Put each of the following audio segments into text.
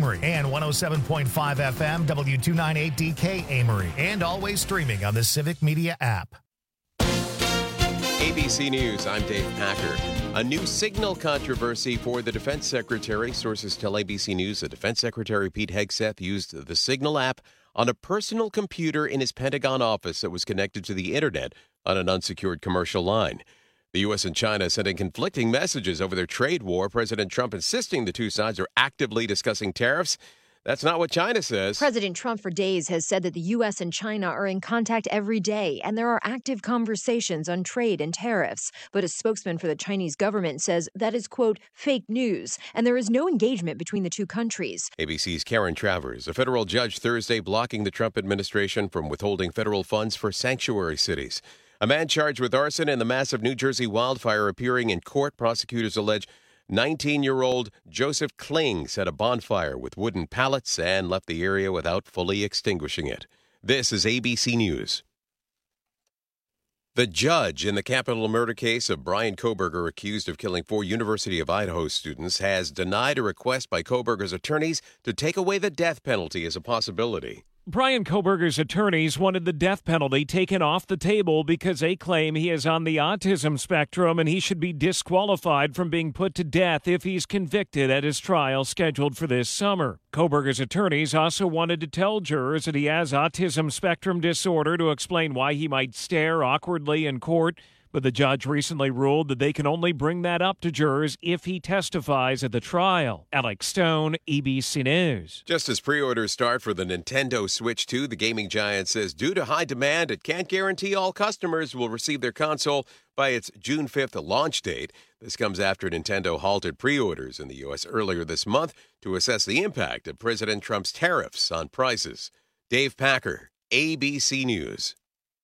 Amory, and 107.5 FM W298DK Amory, and always streaming on the Civic Media app. ABC News, I'm Dave Packer. A new signal controversy for the Defense Secretary. Sources tell ABC News that Defense Secretary Pete Hegseth used the Signal app on a personal computer in his Pentagon office that was connected to the internet on an unsecured commercial line. The U.S. and China sending conflicting messages over their trade war. President Trump insisting the two sides are actively discussing tariffs. That's not what China says. President Trump for days has said that the U.S. and China are in contact every day, and there are active conversations on trade and tariffs. But a spokesman for the Chinese government says that is, quote, fake news, and there is no engagement between the two countries. ABC's Karen Travers. A federal judge Thursday blocking the Trump administration from withholding federal funds for sanctuary cities. A man charged with arson in the massive New Jersey wildfire appearing in court. Prosecutors allege 19-year-old Joseph Kling set a bonfire with wooden pallets and left the area without fully extinguishing it. This is ABC News. The judge in the capital murder case of Bryan Kohberger, accused of killing 4 University of Idaho students, has denied a request by Kohberger's attorneys to take away the death penalty as a possibility. Bryan Kohberger's attorneys wanted the death penalty taken off the table because they claim he is on the autism spectrum and he should be disqualified from being put to death if he's convicted at his trial scheduled for this summer. Kohberger's attorneys also wanted to tell jurors that he has autism spectrum disorder to explain why he might stare awkwardly in court. But the judge recently ruled that they can only bring that up to jurors if he testifies at the trial. Alex Stone, ABC News. Just as pre-orders start for the Nintendo Switch 2, the gaming giant says due to high demand, it can't guarantee all customers will receive their console by its June 5th launch date. This comes after Nintendo halted pre-orders in the U.S. earlier this month to assess the impact of President Trump's tariffs on prices. Dave Packer, ABC News.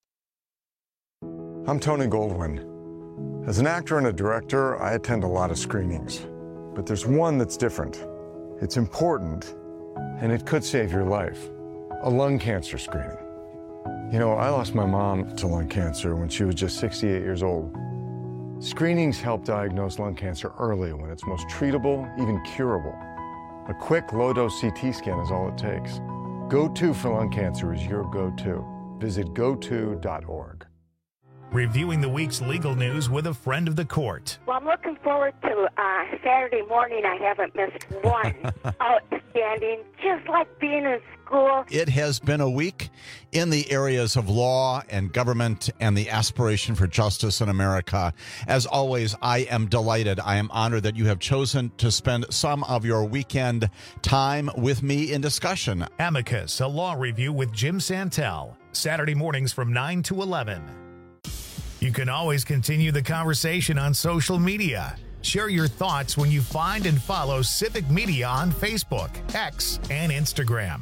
I'm Tony Goldwyn. As an actor and a director, I attend a lot of screenings. But there's one that's different. It's important, and it could save your life. A lung cancer screening. You know, I lost my mom to lung cancer when she was just 68 years old. Screenings help diagnose lung cancer early when it's most treatable, even curable. A quick, low-dose CT scan is all it takes. Go-To for lung cancer is your go-to. Visit goto.org. Reviewing the week's legal news with a friend of the court. Well, I'm looking forward to Saturday morning. I haven't missed one. Outstanding, just like being in school. It has been a week in the areas of law and government and the aspiration for justice in America. As always, I am delighted. I am honored that you have chosen to spend some of your weekend time with me in discussion. Amicus, a law review with Jim Santel. Saturday mornings from 9 to 11. You can always continue the conversation on social media. Share your thoughts when you find and follow Civic Media on Facebook, X, and Instagram.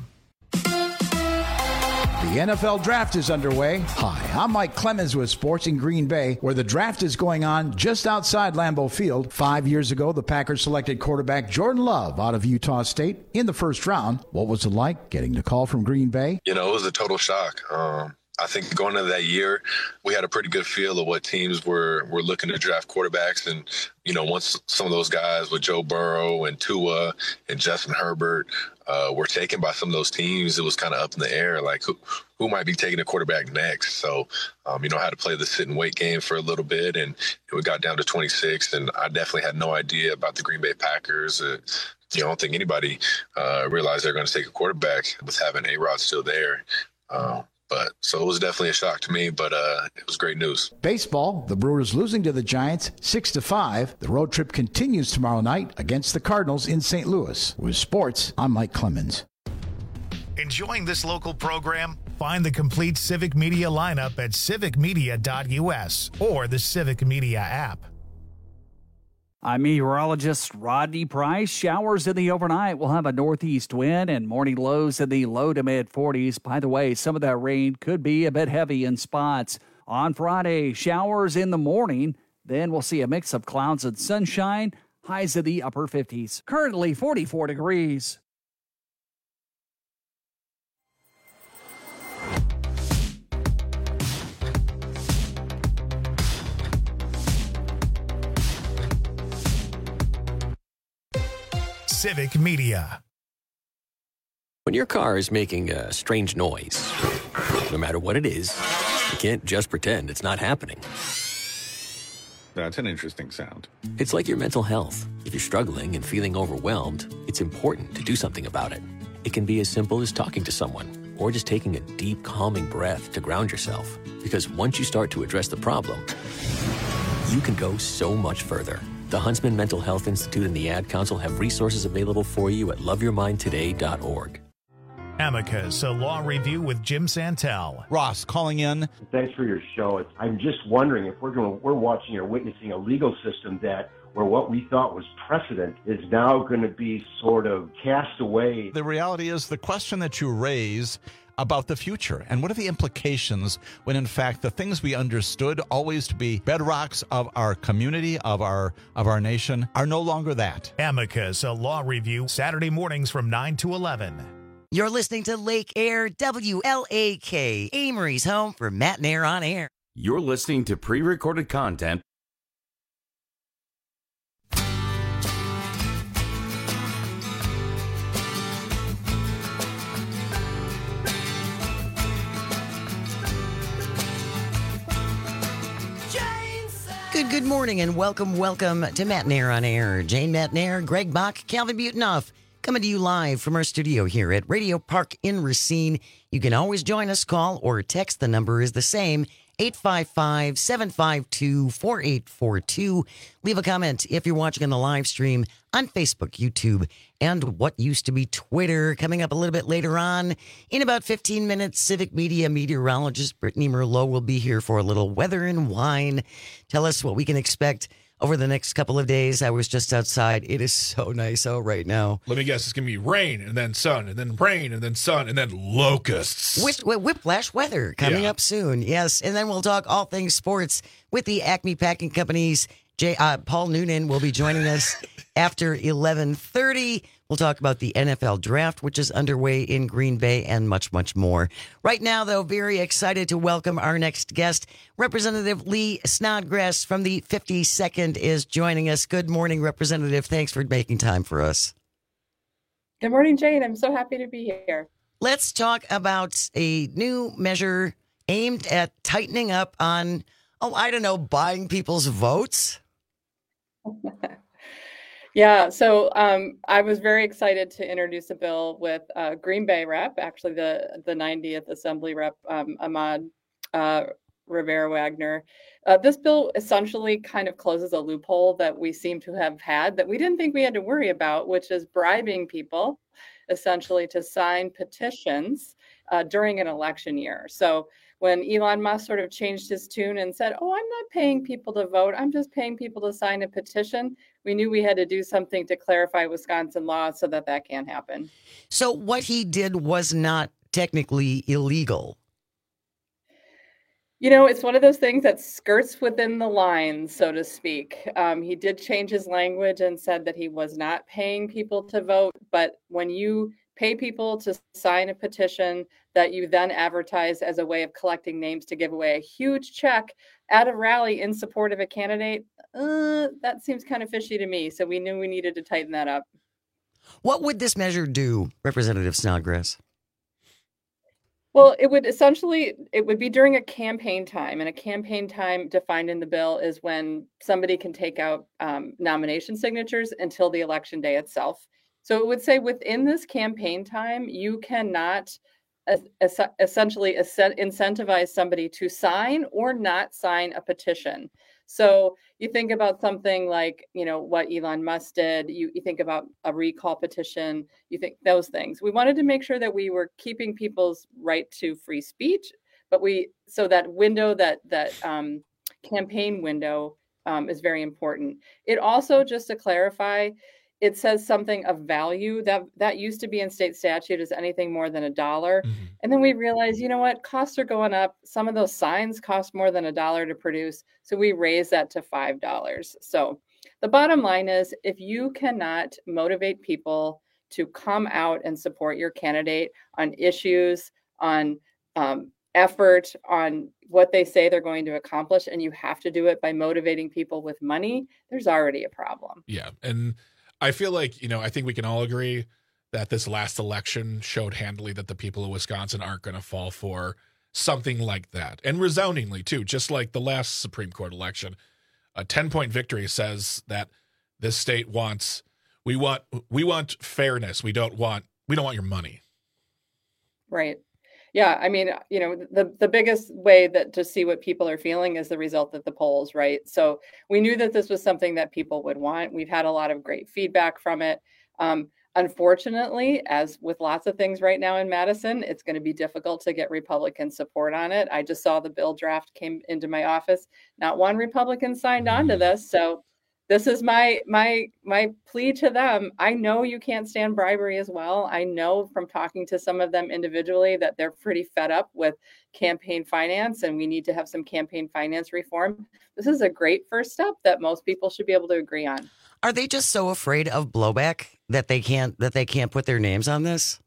The NFL Draft is underway. Hi, I'm Mike Clemens with Sports in Green Bay, where the draft is going on just outside Lambeau Field. 5 years ago, the Packers selected quarterback Jordan Love out of Utah State in the first round. What was it like getting the call from Green Bay? You know, it was a total shock. I think going into that year, we had a pretty good feel of what teams were looking to draft quarterbacks. And, you know, once some of those guys with Joe Burrow and Tua and Justin Herbert were taken by some of those teams, it was kind of up in the air, like who might be taking a quarterback next. So, you know, I had to play the sit and wait game for a little bit, and we got down to 26, and I definitely had no idea about the Green Bay Packers. You know, I don't think anybody realized they're going to take a quarterback with having A-Rod still there. So it was definitely a shock to me, but it was great news. Baseball, the Brewers losing to the Giants 6-5. The road trip continues tomorrow night against the Cardinals in St. Louis. With sports, I'm Mike Clemens. Enjoying this local program? Find the complete Civic Media lineup at civicmedia.us or the Civic Media app. I'm meteorologist Rodney Price. Showers in the overnight. We'll have a northeast wind and morning lows in the low to mid 40s. By the way, some of that rain could be a bit heavy in spots. On Friday, showers in the morning. Then we'll see a mix of clouds and sunshine. Highs in the upper 50s. Currently 44 degrees. Civic Media. When your car is making a strange noise, no matter what it is, you can't just pretend it's not happening. That's an interesting sound. It's like your mental health. If you're struggling and feeling overwhelmed, it's important to do something about it. It can be as simple as talking to someone or just taking a deep, calming breath to ground yourself. Because once you start to address the problem, you can go so much further. The Huntsman Mental Health Institute and the Ad Council have resources available for you at loveyourmindtoday.org. Amicus, a law review with Jim Santel. Ross calling in. Thanks for your show. I'm just wondering if we're watching or witnessing a legal system where what we thought was precedent is now going to be sort of cast away. The reality is the question that you raise about the future and what are the implications when in fact the things we understood always to be bedrocks of our community, of our nation, are no longer that. Amicus, a law review, Saturday mornings from 9 to 11. You're listening to Lake Air WLAK, Amory's home for Matt and Air on Air. You're listening to pre-recorded content. Good morning and welcome to Matt and Air on Air. Jane Matt and Air, Greg Bach, Calvin Butenoff, coming to you live from our studio here at Radio Park in Racine. You can always join us, call or text. The number is the same, 855-752-4842. Leave a comment if you're watching on the live stream on Facebook, YouTube, and what used to be Twitter. Coming up a little bit later on, in about 15 minutes, civic media meteorologist Brittany Merlot will be here for a little weather and wine. Tell us what we can expect over the next couple of days. I was just outside. It is so nice out right now. Let me guess. It's going to be rain and then sun and then rain and then sun and then locusts. Whiplash weather coming up soon. Yes. And then we'll talk all things sports with the Acme Packing Company's Paul Noonan will be joining us after 11:30. We'll talk about the NFL draft, which is underway in Green Bay, and much, much more. Right now, though, very excited to welcome our next guest. Representative Lee Snodgrass from the 52nd is joining us. Good morning, Representative. Thanks for making time for us. Good morning, Jane. I'm so happy to be here. Let's talk about a new measure aimed at tightening up on, buying people's votes. Yeah, so I was very excited to introduce a bill with Green Bay rep, actually the 90th Assembly rep, Ahmad Rivera Wagner. This bill essentially kind of closes a loophole that we seem to have had that we didn't think we had to worry about, which is bribing people essentially to sign petitions during an election year. So when Elon Musk sort of changed his tune and said, I'm not paying people to vote, I'm just paying people to sign a petition, we knew we had to do something to clarify Wisconsin law so that can't happen. So what he did was not technically illegal. It's one of those things that skirts within the lines, so to speak. He did change his language and said that he was not paying people to vote. But when you pay people to sign a petition that you then advertise as a way of collecting names to give away a huge check at a rally in support of a candidate, that seems kind of fishy to me. So we knew we needed to tighten that up. What would this measure do, Representative Snodgrass? Well, it would be during a campaign time, and a campaign time defined in the bill is when somebody can take out nomination signatures until the election day itself. So it would say within this campaign time, you cannot essentially incentivize somebody to sign or not sign a petition. So you think about something like, what Elon Musk did, you think about a recall petition, you think those things. We wanted to make sure that we were keeping people's right to free speech, but so that window, that campaign window is very important. It also, just to clarify, it says something of value that used to be in state statute as anything more than $1. Mm-hmm. And then we realized, costs are going up. Some of those signs cost more than $1 to produce. So we raised that to $5. So the bottom line is, if you cannot motivate people to come out and support your candidate on issues, on effort, on what they say they're going to accomplish, and you have to do it by motivating people with money, there's already a problem. Yeah. And I feel like, I think we can all agree that this last election showed handily that the people of Wisconsin aren't going to fall for something like that. And resoundingly, too, just like the last Supreme Court election. A 10-point victory says that this state wants, we want fairness. We don't want your money. Right. Yeah. I mean, the biggest way that to see what people are feeling is the result of the polls, right? So we knew that this was something that people would want. We've had a lot of great feedback from it. Unfortunately, as with lots of things right now in Madison, it's going to be difficult to get Republican support on it. I just saw the bill draft came into my office. Not one Republican signed on to this. So this is my plea to them. I know you can't stand bribery as well. I know from talking to some of them individually that they're pretty fed up with campaign finance, and we need to have some campaign finance reform. This is a great first step that most people should be able to agree on. Are they just so afraid of blowback that they can't put their names on this?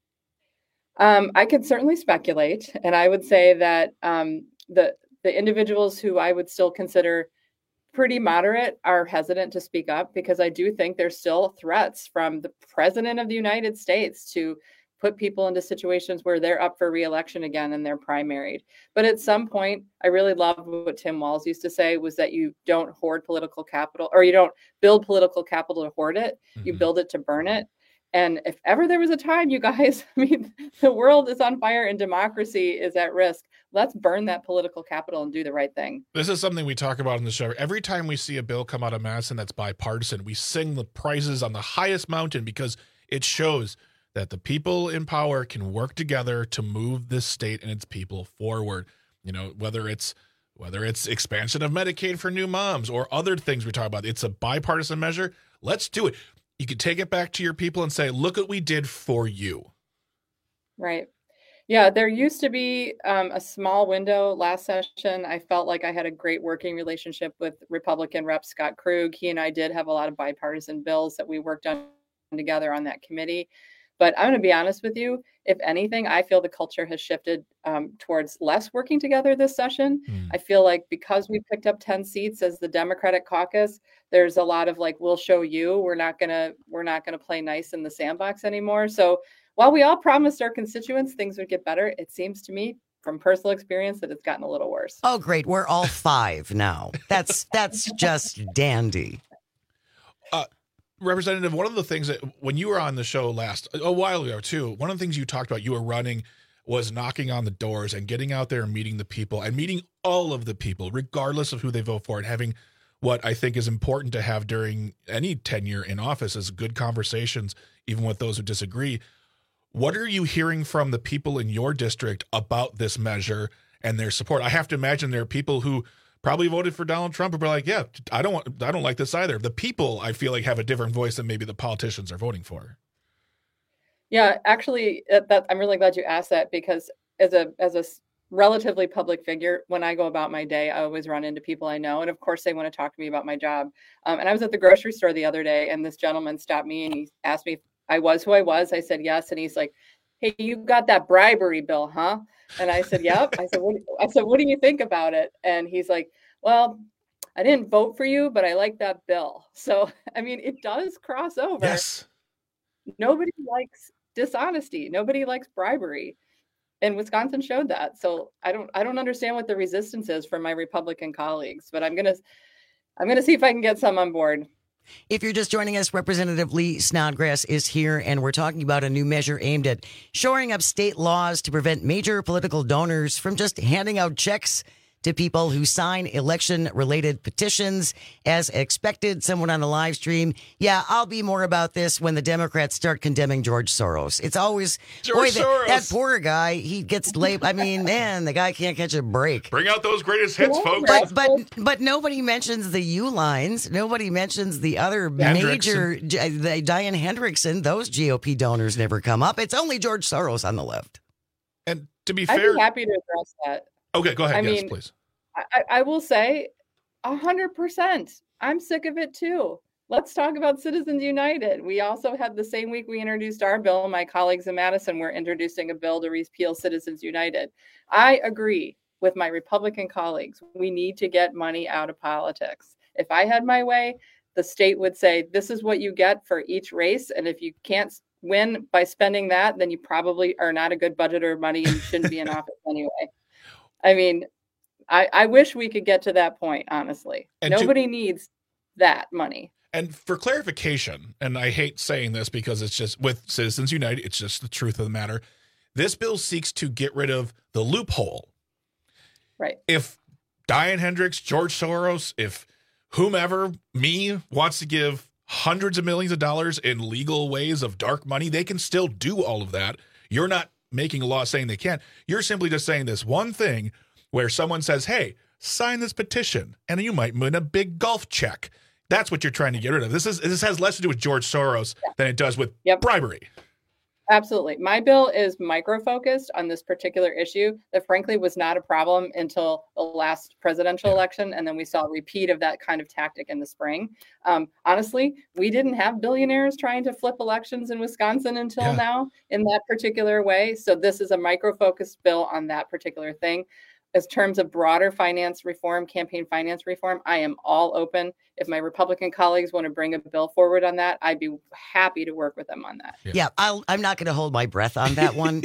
I could certainly speculate, and I would say that the individuals who I would still consider pretty moderate are hesitant to speak up, because I do think there's still threats from the president of the United States to put people into situations where they're up for re-election again and they're primaried. But at some point, I really love what Tim Walz used to say, was that you don't hoard political capital, or you don't build political capital to hoard it. Mm-hmm. You build it to burn it. And if ever there was a time, you guys, I mean, the world is on fire and democracy is at risk. Let's burn that political capital and do the right thing. This is something we talk about in the show. Every time we see a bill come out of Madison that's bipartisan, we sing the praises on the highest mountain, because it shows that the people in power can work together to move this state and its people forward. You know, whether it's expansion of Medicaid for new moms or other things we talk about, it's a bipartisan measure. Let's do it. You can take it back to your people and say, look what we did for you. Right. Yeah, there used to be a small window last session. I felt like I had a great working relationship with Republican Rep. Scott Krug. He and I did have a lot of bipartisan bills that we worked on together on that committee. But I'm going to be honest with you. If anything, I feel the culture has shifted towards less working together this session. I feel like because we picked up 10 seats as the Democratic caucus, there's a lot of like, we'll show you. We're not gonna play nice in the sandbox anymore. So while we all promised our constituents things would get better, it seems to me from personal experience that it's gotten a little worse. Oh, great. We're all 5 now. That's just dandy. Representative, one of the things that when you were on the show a while ago too, one of the things you talked about, you were running, was knocking on the doors and getting out there and meeting the people and meeting all of the people, regardless of who they vote for, and having what I think is important to have during any tenure in office is good conversations, even with those who disagree. What are you hearing from the people in your district about this measure and their support? I have to imagine there are people who probably voted for Donald Trump who are like, yeah, I don't like this either. The people, I feel like, have a different voice than maybe the politicians are voting for. Yeah, actually, I'm really glad you asked that, because as a relatively public figure, when I go about my day, I always run into people I know. And of course, they want to talk to me about my job. And I was at the grocery store the other day, and this gentleman stopped me and he asked me if I was who I was. I said, yes. And he's like, hey, you got that bribery bill, huh? And I said, yep. I said, what do you think about it? And he's like, well, I didn't vote for you, but I like that bill. So, I mean, it does cross over. Yes. Nobody likes dishonesty. Nobody likes bribery. And Wisconsin showed that. So I don't understand what the resistance is from my Republican colleagues, but I'm gonna see if I can get some on board. If you're just joining us, Representative Lee Snodgrass is here, and we're talking about a new measure aimed at shoring up state laws to prevent major political donors from just handing out checks to people who sign election-related petitions. As expected, someone on the live stream, yeah, I'll be more about this when the Democrats start condemning George Soros. It's always, Soros. That poor guy, he gets labeled. I mean, man, the guy can't catch a break. Bring out those greatest hits, folks. But nobody mentions the U-lines. Nobody mentions the other major, Diane Hendrickson. Those GOP donors never come up. It's only George Soros on the left. And to be fair, I'd be happy to address that. Okay, go ahead. Yes, please. I will say 100%. I'm sick of it too. Let's talk about Citizens United. We also had the same week we introduced our bill. My colleagues in Madison were introducing a bill to repeal Citizens United. I agree with my Republican colleagues. We need to get money out of politics. If I had my way, the state would say, this is what you get for each race. And if you can't win by spending that, then you probably are not a good budgeter of money and you shouldn't be in office anyway. I mean, I wish we could get to that point, honestly. And nobody needs that money. And for clarification, and I hate saying this because it's just with Citizens United, it's just the truth of the matter. This bill seeks to get rid of the loophole. Right. If Diane Hendricks, George Soros, if whomever, me, wants to give hundreds of millions of dollars in legal ways of dark money, they can still do all of that. You're not making a law saying they can't. You're simply just saying this one thing where someone says, hey, sign this petition, and you might win a big golf check. That's what you're trying to get rid of. This has less to do with George Soros than it does with bribery. Absolutely. My bill is micro-focused on this particular issue that frankly was not a problem until the last presidential election. And then we saw a repeat of that kind of tactic in the spring. Honestly, we didn't have billionaires trying to flip elections in Wisconsin until now in that particular way. So this is a micro-focused bill on that particular thing. As terms of broader finance reform, campaign finance reform, I am all open. If my Republican colleagues want to bring a bill forward on that, I'd be happy to work with them on that. Yeah, I'm not going to hold my breath on that one.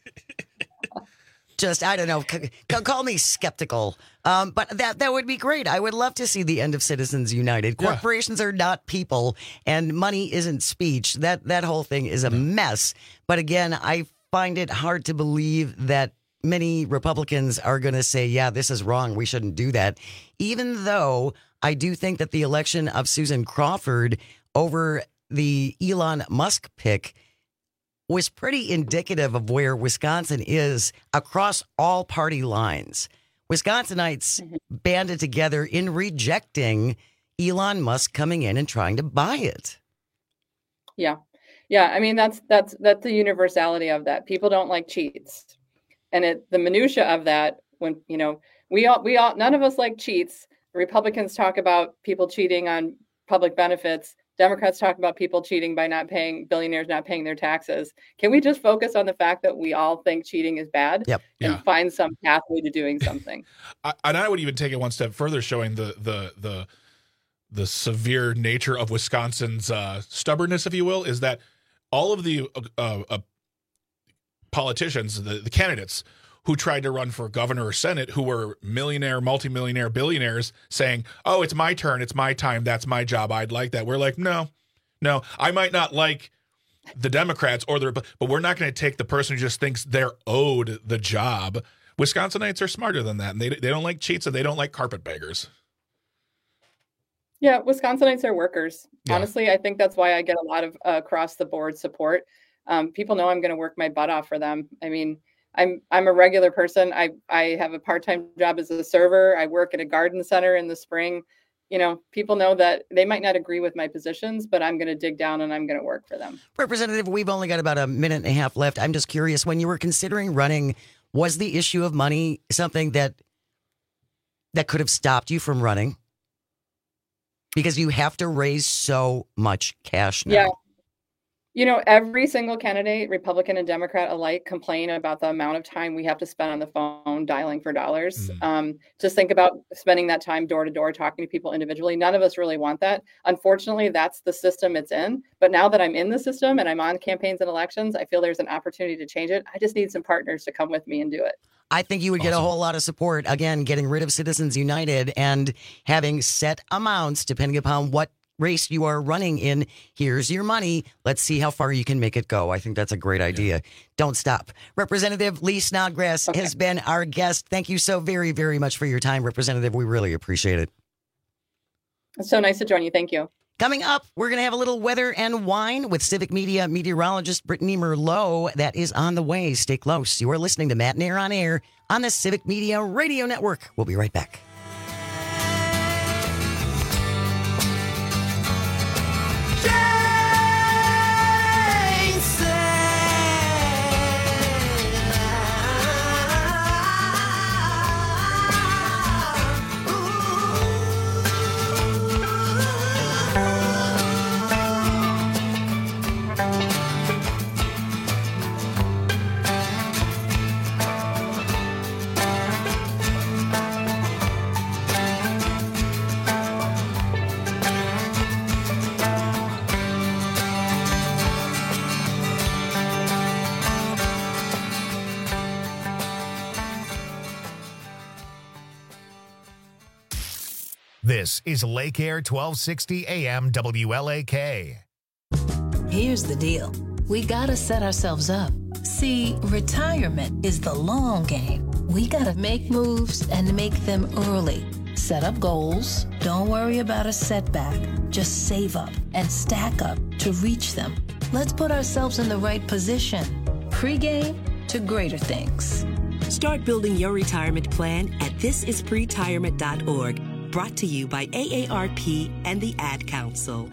Just, I don't know, call me skeptical. But that would be great. I would love to see the end of Citizens United. Corporations are not people, and money isn't speech. That whole thing is a mess. But again, I find it hard to believe that many Republicans are going to say, yeah, this is wrong. We shouldn't do that. Even though I do think that the election of Susan Crawford over the Elon Musk pick was pretty indicative of where Wisconsin is across all party lines. Wisconsinites banded together in rejecting Elon Musk coming in and trying to buy it. Yeah. Yeah. I mean, that's the universality of that. People don't like cheats. And the minutia of that, when, we all, none of us like cheats. Republicans talk about people cheating on public benefits. Democrats talk about people cheating by billionaires not paying their taxes. Can we just focus on the fact that we all think cheating is bad and find some pathway to doing something? I would even take it one step further, showing the severe nature of Wisconsin's stubbornness, if you will, is that all of the politicians, the candidates who tried to run for governor or senate, who were millionaire, multimillionaire, billionaires, saying, oh, it's my turn, it's my time, that's my job, I'd like that. We're like, no, I might not like the Democrats but we're not going to take the person who just thinks they're owed the job. Wisconsinites are smarter than that, and they don't like cheats, and they don't like carpetbaggers. Yeah, Wisconsinites are workers. Yeah. Honestly, I think that's why I get a lot of across the board support. People know I'm going to work my butt off for them. I mean, I'm a regular person. I have a part-time job as a server. I work at a garden center in the spring. People know that they might not agree with my positions, but I'm going to dig down and I'm going to work for them. Representative, we've only got about a minute and a half left. I'm just curious, when you were considering running, was the issue of money something that could have stopped you from running? Because you have to raise so much cash now. Yeah. Every single candidate, Republican and Democrat alike, complain about the amount of time we have to spend on the phone dialing for dollars. Just think about spending that time door to door, talking to people individually. None of us really want that. Unfortunately, that's the system it's in. But now that I'm in the system and I'm on campaigns and elections, I feel there's an opportunity to change it. I just need some partners to come with me and do it. I think you would get a whole lot of support, again, getting rid of Citizens United and having set amounts depending upon what race you are running in. Here's your money. Let's see how far you can make it go. I think that's a great idea. Don't stop. Representative Lee Snodgrass has been our guest. Thank you so very, very much for your time, Representative. We really appreciate it. It's so nice to join you. Thank you. Coming up, we're going to have a little weather and wine with Civic Media meteorologist Brittany Merlot. That is on the way. Stay close. You are listening to Matt Nair on Air on the Civic Media Radio Network. We'll be right back. This is Lake Air 1260 AM WLAK. Here's the deal. We gotta set ourselves up. See, retirement is the long game. We gotta make moves and make them early. Set up goals. Don't worry about a setback. Just save up and stack up to reach them. Let's put ourselves in the right position. Pre-game to greater things. Start building your retirement plan at thisispretirement.org. Brought to you by AARP and the Ad Council.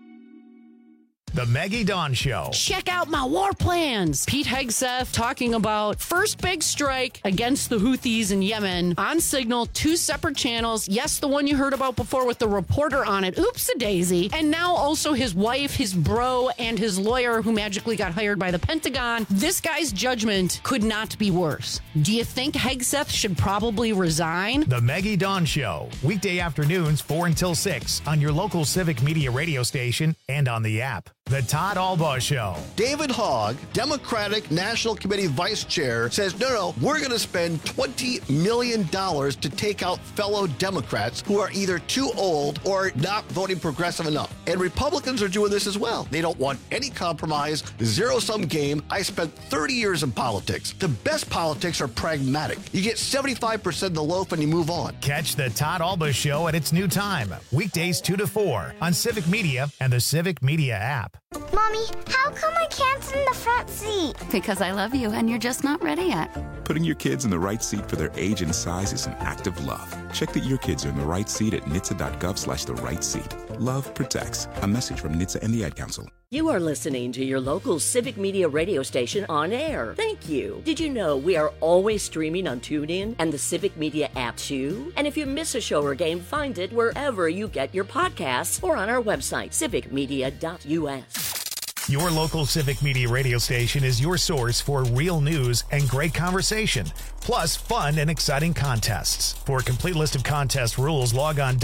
The Maggie Dawn Show. Check out my war plans. Pete Hegseth talking about first big strike against the Houthis in Yemen on Signal, 2 separate channels. Yes, the one you heard about before with the reporter on it. Oops-a-daisy. And now also his wife, his bro, and his lawyer who magically got hired by the Pentagon. This guy's judgment could not be worse. Do you think Hegseth should probably resign? The Maggie Dawn Show. Weekday afternoons 4 until 6 on your local Civic Media radio station and on the app. The Todd Albaugh Show. David Hogg, Democratic National Committee Vice Chair, says, no, we're going to spend $20 million to take out fellow Democrats who are either too old or not voting progressive enough. And Republicans are doing this as well. They don't want any compromise, zero-sum game. I spent 30 years in politics. The best politics are pragmatic. You get 75% of the loaf and you move on. Catch the Todd Albaugh Show at its new time. Weekdays 2 to 4 on Civic Media and the Civic Media app. Mommy, how come I can't sit in the front seat? Because I love you and you're just not ready yet. Putting your kids in the right seat for their age and size is an act of love. Check that your kids are in the right seat at nhtsa.gov/the-right-seat. Love protects. A message from NHTSA and the Ad Council. You are listening to your local Civic Media radio station on air. Thank you. Did you know we are always streaming on TuneIn and the Civic Media app too? And if you miss a show or game, find it wherever you get your podcasts or on our website, civicmedia.us. Your local Civic Media radio station is your source for real news and great conversation, plus fun and exciting contests. For a complete list of contest rules, log on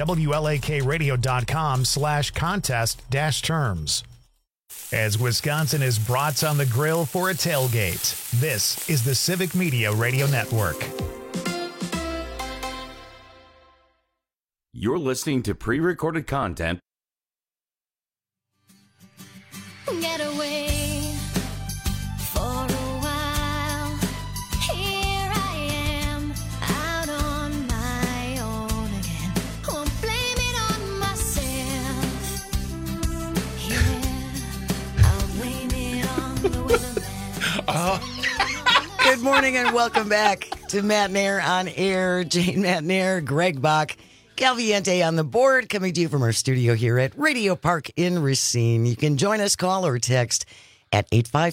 WLAKradio.com/contest-terms. As Wisconsin is brats on the grill for a tailgate, this is the Civic Media Radio Network. You're listening to pre-recorded content. Get away for a while. Here I am, out on my own again. Won't blame it on myself. Yeah, I'll blame it on the weatherman. Good morning and welcome back to Matt Nair on air. Jane Matt Nair, Greg Bach, Calviente on the board, coming to you from our studio here at Radio Park in Racine. You can join us, call or text at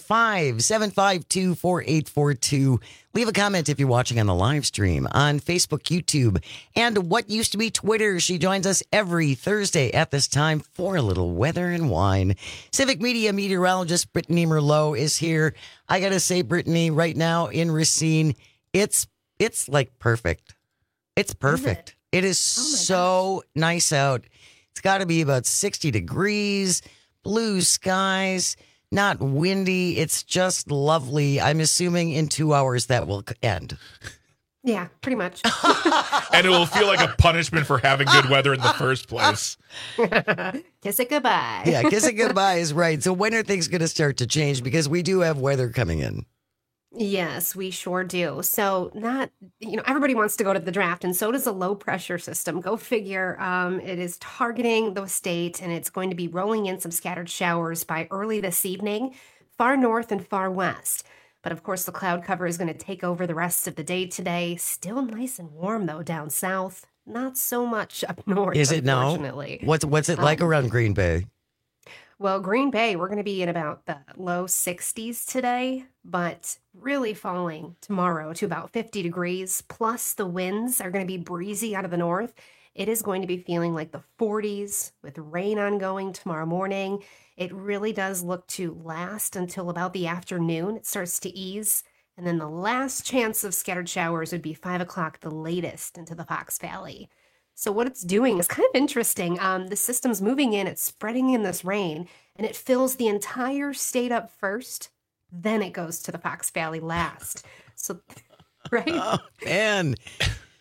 855-752-4842. Leave a comment if you're watching on the live stream on Facebook, YouTube, and what used to be Twitter. She joins us every Thursday at this time for a little weather and wine. Civic Media meteorologist Brittany Merlot is here. I got to say, Brittany, right now in Racine, it's like perfect. It's perfect. It is so nice out. It's got to be about 60 degrees, blue skies, not windy. It's just lovely. I'm assuming in 2 hours that will end. Yeah, pretty much. And it will feel like a punishment for having good weather in the first place. Kiss it goodbye. Yeah, kiss it goodbye is right. So when are things going to start to change? Because we do have weather coming in. Yes, we sure do. So everybody wants to go to the draft, and so does a low pressure system. Go figure. It is targeting the state, and it's going to be rolling in some scattered showers by early this evening, far north and far west. But of course, the cloud cover is going to take over the rest of the day today. Still nice and warm, though, down south. Not so much up north, Is it now? unfortunately. What's it like around Green Bay? Well, Green Bay, we're going to be in about the low 60s today, but really falling tomorrow to about 50 degrees. Plus, the winds are going to be breezy out of the north. It is going to be feeling like the 40s with rain ongoing tomorrow morning. It really does look to last until about the afternoon. It starts to ease. And then the last chance of scattered showers would be 5 o'clock, the latest, into the Fox Valley. So what it's doing is kind of interesting. The system's moving in, it's spreading in this rain, and it fills the entire state up first. Then it goes to the Fox Valley last. So, right? Oh, man.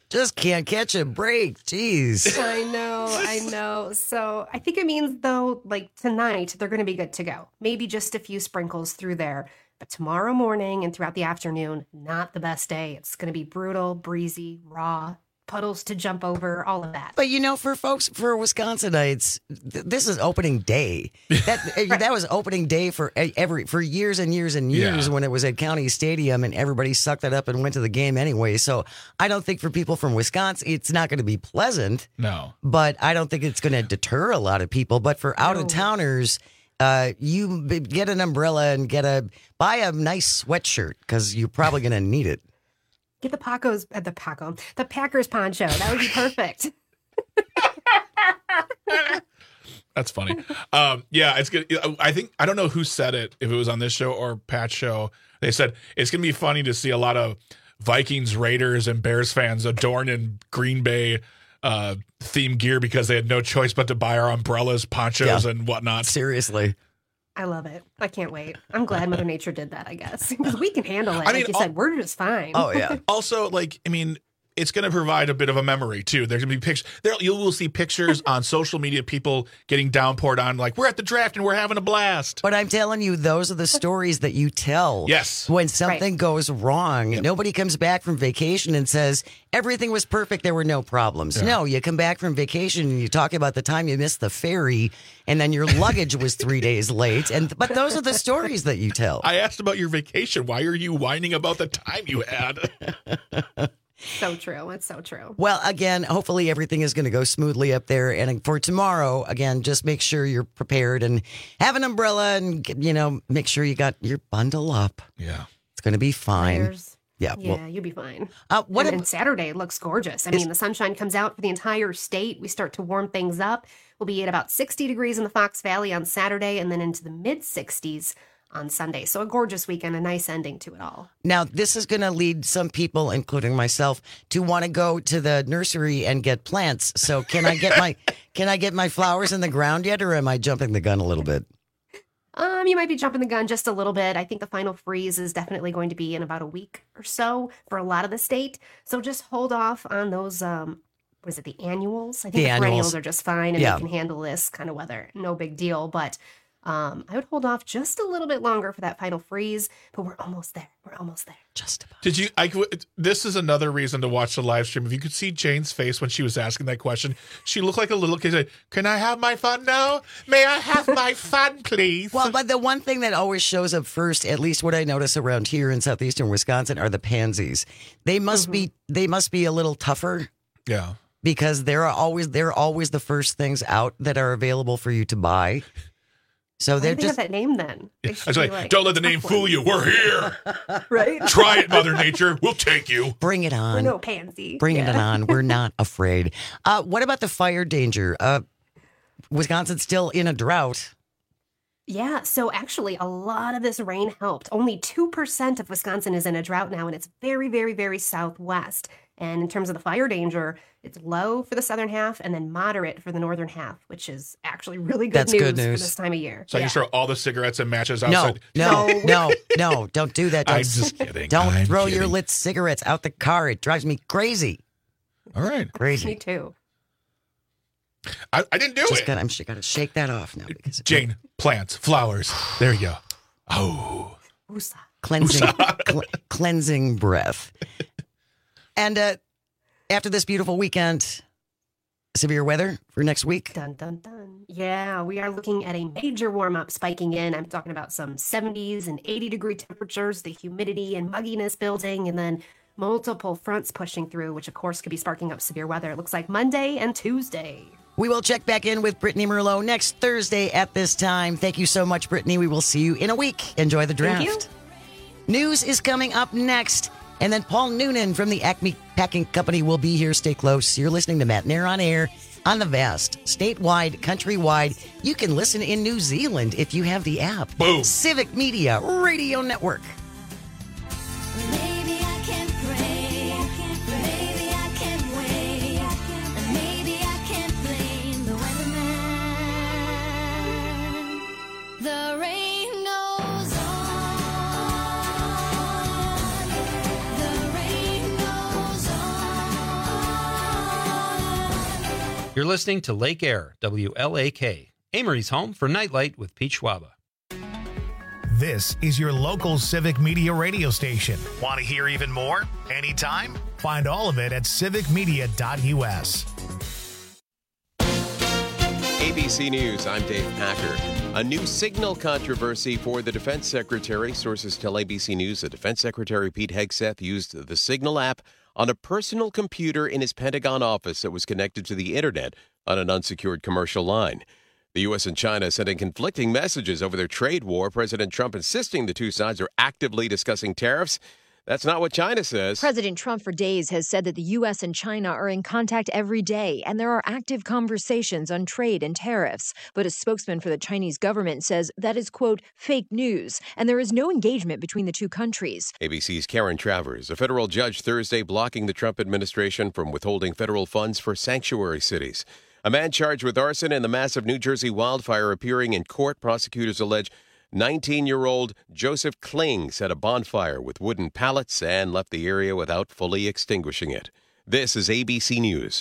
Just can't catch a break. Jeez. I know. So I think it means, though, like tonight, they're going to be good to go. Maybe just a few sprinkles through there. But tomorrow morning and throughout the afternoon, not the best day. It's going to be brutal, breezy, raw, puddles to jump over, all of that. But for Wisconsinites, this is opening day. That was opening day for years and years and years when it was at County Stadium, and everybody sucked it up and went to the game anyway. So I don't think for people from Wisconsin, it's not going to be pleasant. No. But I don't think it's going to deter a lot of people. But for out-of-towners, you get an umbrella and buy a nice sweatshirt because you're probably going to need it. Get the Packers poncho. That would be perfect. That's funny. It's good. I don't know who said it, if it was on this show or Pat's show. They said it's going to be funny to see a lot of Vikings, Raiders, and Bears fans adorned in Green Bay theme gear because they had no choice but to buy our umbrellas, ponchos, and whatnot. Seriously. I love it. I can't wait. I'm glad Mother Nature did that, I guess. Because we can handle it. Like you said, we're just fine. Oh, yeah. Also, it's going to provide a bit of a memory, too. There's going to be pictures. You will see pictures on social media, people getting downpoured on, like, we're at the draft and we're having a blast. But I'm telling you, those are the stories that you tell. Yes. When something goes wrong. Yep. Nobody comes back from vacation and says, everything was perfect, there were no problems. Yeah. No, you come back from vacation and you talk about the time you missed the ferry and then your luggage was 3 days late. But those are the stories that you tell. I asked about your vacation. Why are you whining about the time you had? So true. It's so true. Well, again, hopefully everything is going to go smoothly up there. And for tomorrow, again, just make sure you're prepared and have an umbrella and, make sure you got your bundle up. Yeah. It's going to be fine. Yeah, you'll be fine. And Saturday looks gorgeous. I mean, the sunshine comes out for the entire state. We start to warm things up. We'll be at about 60 degrees in the Fox Valley on Saturday and then into the mid-60s on Sunday. So a gorgeous weekend, a nice ending to it all. Now, this is going to lead some people, including myself, to want to go to the nursery and get plants. So can I get my flowers in the ground yet, or am I jumping the gun a little bit? You might be jumping the gun just a little bit. I think the final freeze is definitely going to be in about a week or so for a lot of the state. So just hold off on those, the annuals? I think the perennials are just fine and they can handle this kind of weather. No big deal. But I would hold off just a little bit longer for that final freeze. But we're almost there. Just about. Did you? This is another reason to watch the live stream. If you could see Jane's face when she was asking that question, she looked like a little kid. Like, can I have my fun now? May I have my fun, please? Well, but the one thing that always shows up first, at least what I notice around here in southeastern Wisconsin, are the pansies. They must be a little tougher. Yeah. Because they're always the first things out that are available for you to buy. So they're just that name then. I was like, don't let the name fool you. We're here. Right? Try it, Mother Nature. We'll take you. Bring it on. We're no pansy. Bring it on. We're not afraid. What about the fire danger? Wisconsin's still in a drought. Yeah, so actually a lot of this rain helped. Only 2% of Wisconsin is in a drought now, and it's very, very, very southwest. And in terms of the fire danger, it's low for the southern half and then moderate for the northern half, which is actually really good news for this time of year. So you throw all the cigarettes and matches outside? No, don't do that. I'm just kidding. Don't throw your lit cigarettes out the car. It drives me crazy. All right. Crazy. Me too. I didn't do it. I'm just got to shake that off now. Because Jane, plants, flowers. There you go. Oh. Cleansing breath. And after this beautiful weekend, severe weather for next week. Dun, dun, dun. Yeah, we are looking at a major warm-up spiking in. I'm talking about some 70s and 80-degree temperatures, the humidity and mugginess building, and then multiple fronts pushing through, which, of course, could be sparking up severe weather. It looks like Monday and Tuesday. We will check back in with Brittany Merlot next Thursday at this time. Thank you so much, Brittany. We will see you in a week. Enjoy the draft. Thank you. News is coming up next. And then Paul Noonan from the Acme Packing Company will be here. Stay close. You're listening to Matt Nair on Air on the vast, statewide, countrywide. You can listen in New Zealand if you have the app. Boom. Civic Media Radio Network. Maybe I can pray. Maybe I can wait. And maybe I can blame the weatherman. The rain goes on. The rain goes on. You're listening to Lake Air, WLAK, Amory's home for Nightlight with Pete Schwaba. This is your local Civic Media radio station. Want to hear even more? Anytime? Find all of it at civicmedia.us. ABC News, I'm Dave Packer. A new signal controversy for the Defense Secretary. Sources tell ABC News that Defense Secretary Pete Hegseth used the Signal app on a personal computer in his Pentagon office that was connected to the internet on an unsecured commercial line. The U.S. and China sending conflicting messages over their trade war. President Trump insisting the two sides are actively discussing tariffs. That's not what China says. President Trump for days has said that the U.S. and China are in contact every day, and there are active conversations on trade and tariffs. But a spokesman for the Chinese government says that is, quote, fake news, and there is no engagement between the two countries. ABC's Karen Travers. A federal judge Thursday blocking the Trump administration from withholding federal funds for sanctuary cities. A man charged with arson in the massive New Jersey wildfire appearing in court. Prosecutors allege 19-year-old Joseph Kling set a bonfire with wooden pallets and left the area without fully extinguishing it. This is ABC News.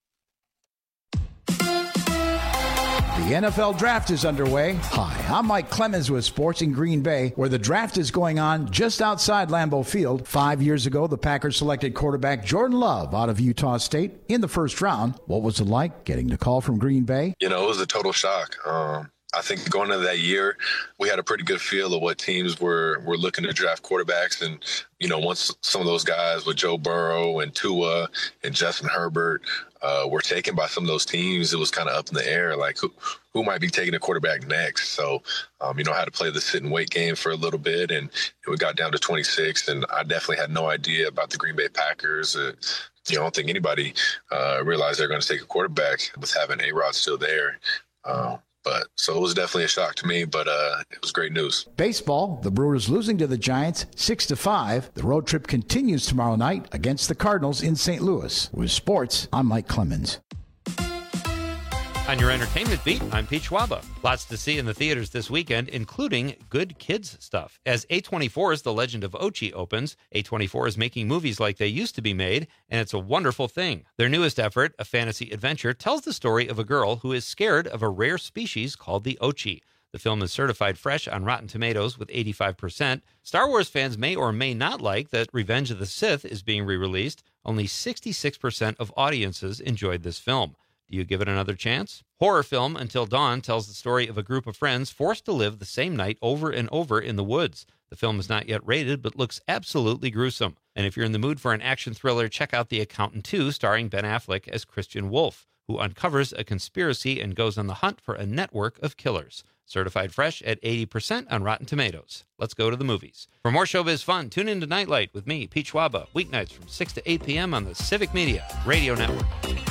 The NFL Draft is underway. Hi, I'm Mike Clemens with Sports in Green Bay, where the draft is going on just outside Lambeau Field. 5 years ago, the Packers selected quarterback Jordan Love out of Utah State in the first round. What was it like getting the call from Green Bay? It was a total shock. I think going into that year, we had a pretty good feel of what teams were looking to draft quarterbacks. And, once some of those guys with Joe Burrow and Tua and Justin Herbert were taken by some of those teams, it was kind of up in the air, like who might be taking a quarterback next. So, I had to play the sit and wait game for a little bit, and we got down to 26, and I definitely had no idea about the Green Bay Packers. I don't think anybody realized they're going to take a quarterback with having A-Rod still there. So it was definitely a shock to me, but it was great news. Baseball, the Brewers losing to the Giants 6-5. The road trip continues tomorrow night against the Cardinals in St. Louis. With sports, I'm Mike Clemens. On your entertainment beat, I'm Pete Schwaba. Lots to see in the theaters this weekend, including good kids stuff. As A24's The Legend of Ochi opens, A24 is making movies like they used to be made, and it's a wonderful thing. Their newest effort, a fantasy adventure, tells the story of a girl who is scared of a rare species called the Ochi. The film is certified fresh on Rotten Tomatoes with 85%. Star Wars fans may or may not like that Revenge of the Sith is being re-released. Only 66% of audiences enjoyed this film. Do you give it another chance? Horror film Until Dawn tells the story of a group of friends forced to live the same night over and over in the woods. The film is not yet rated, but looks absolutely gruesome. And if you're in the mood for an action thriller, check out The Accountant 2, starring Ben Affleck as Christian Wolf, who uncovers a conspiracy and goes on the hunt for a network of killers. Certified fresh at 80% on Rotten Tomatoes. Let's go to the movies. For more showbiz fun, tune in to Nightlight with me, Pete Schwaba, weeknights from 6 to 8 p.m. on the Civic Media Radio Network.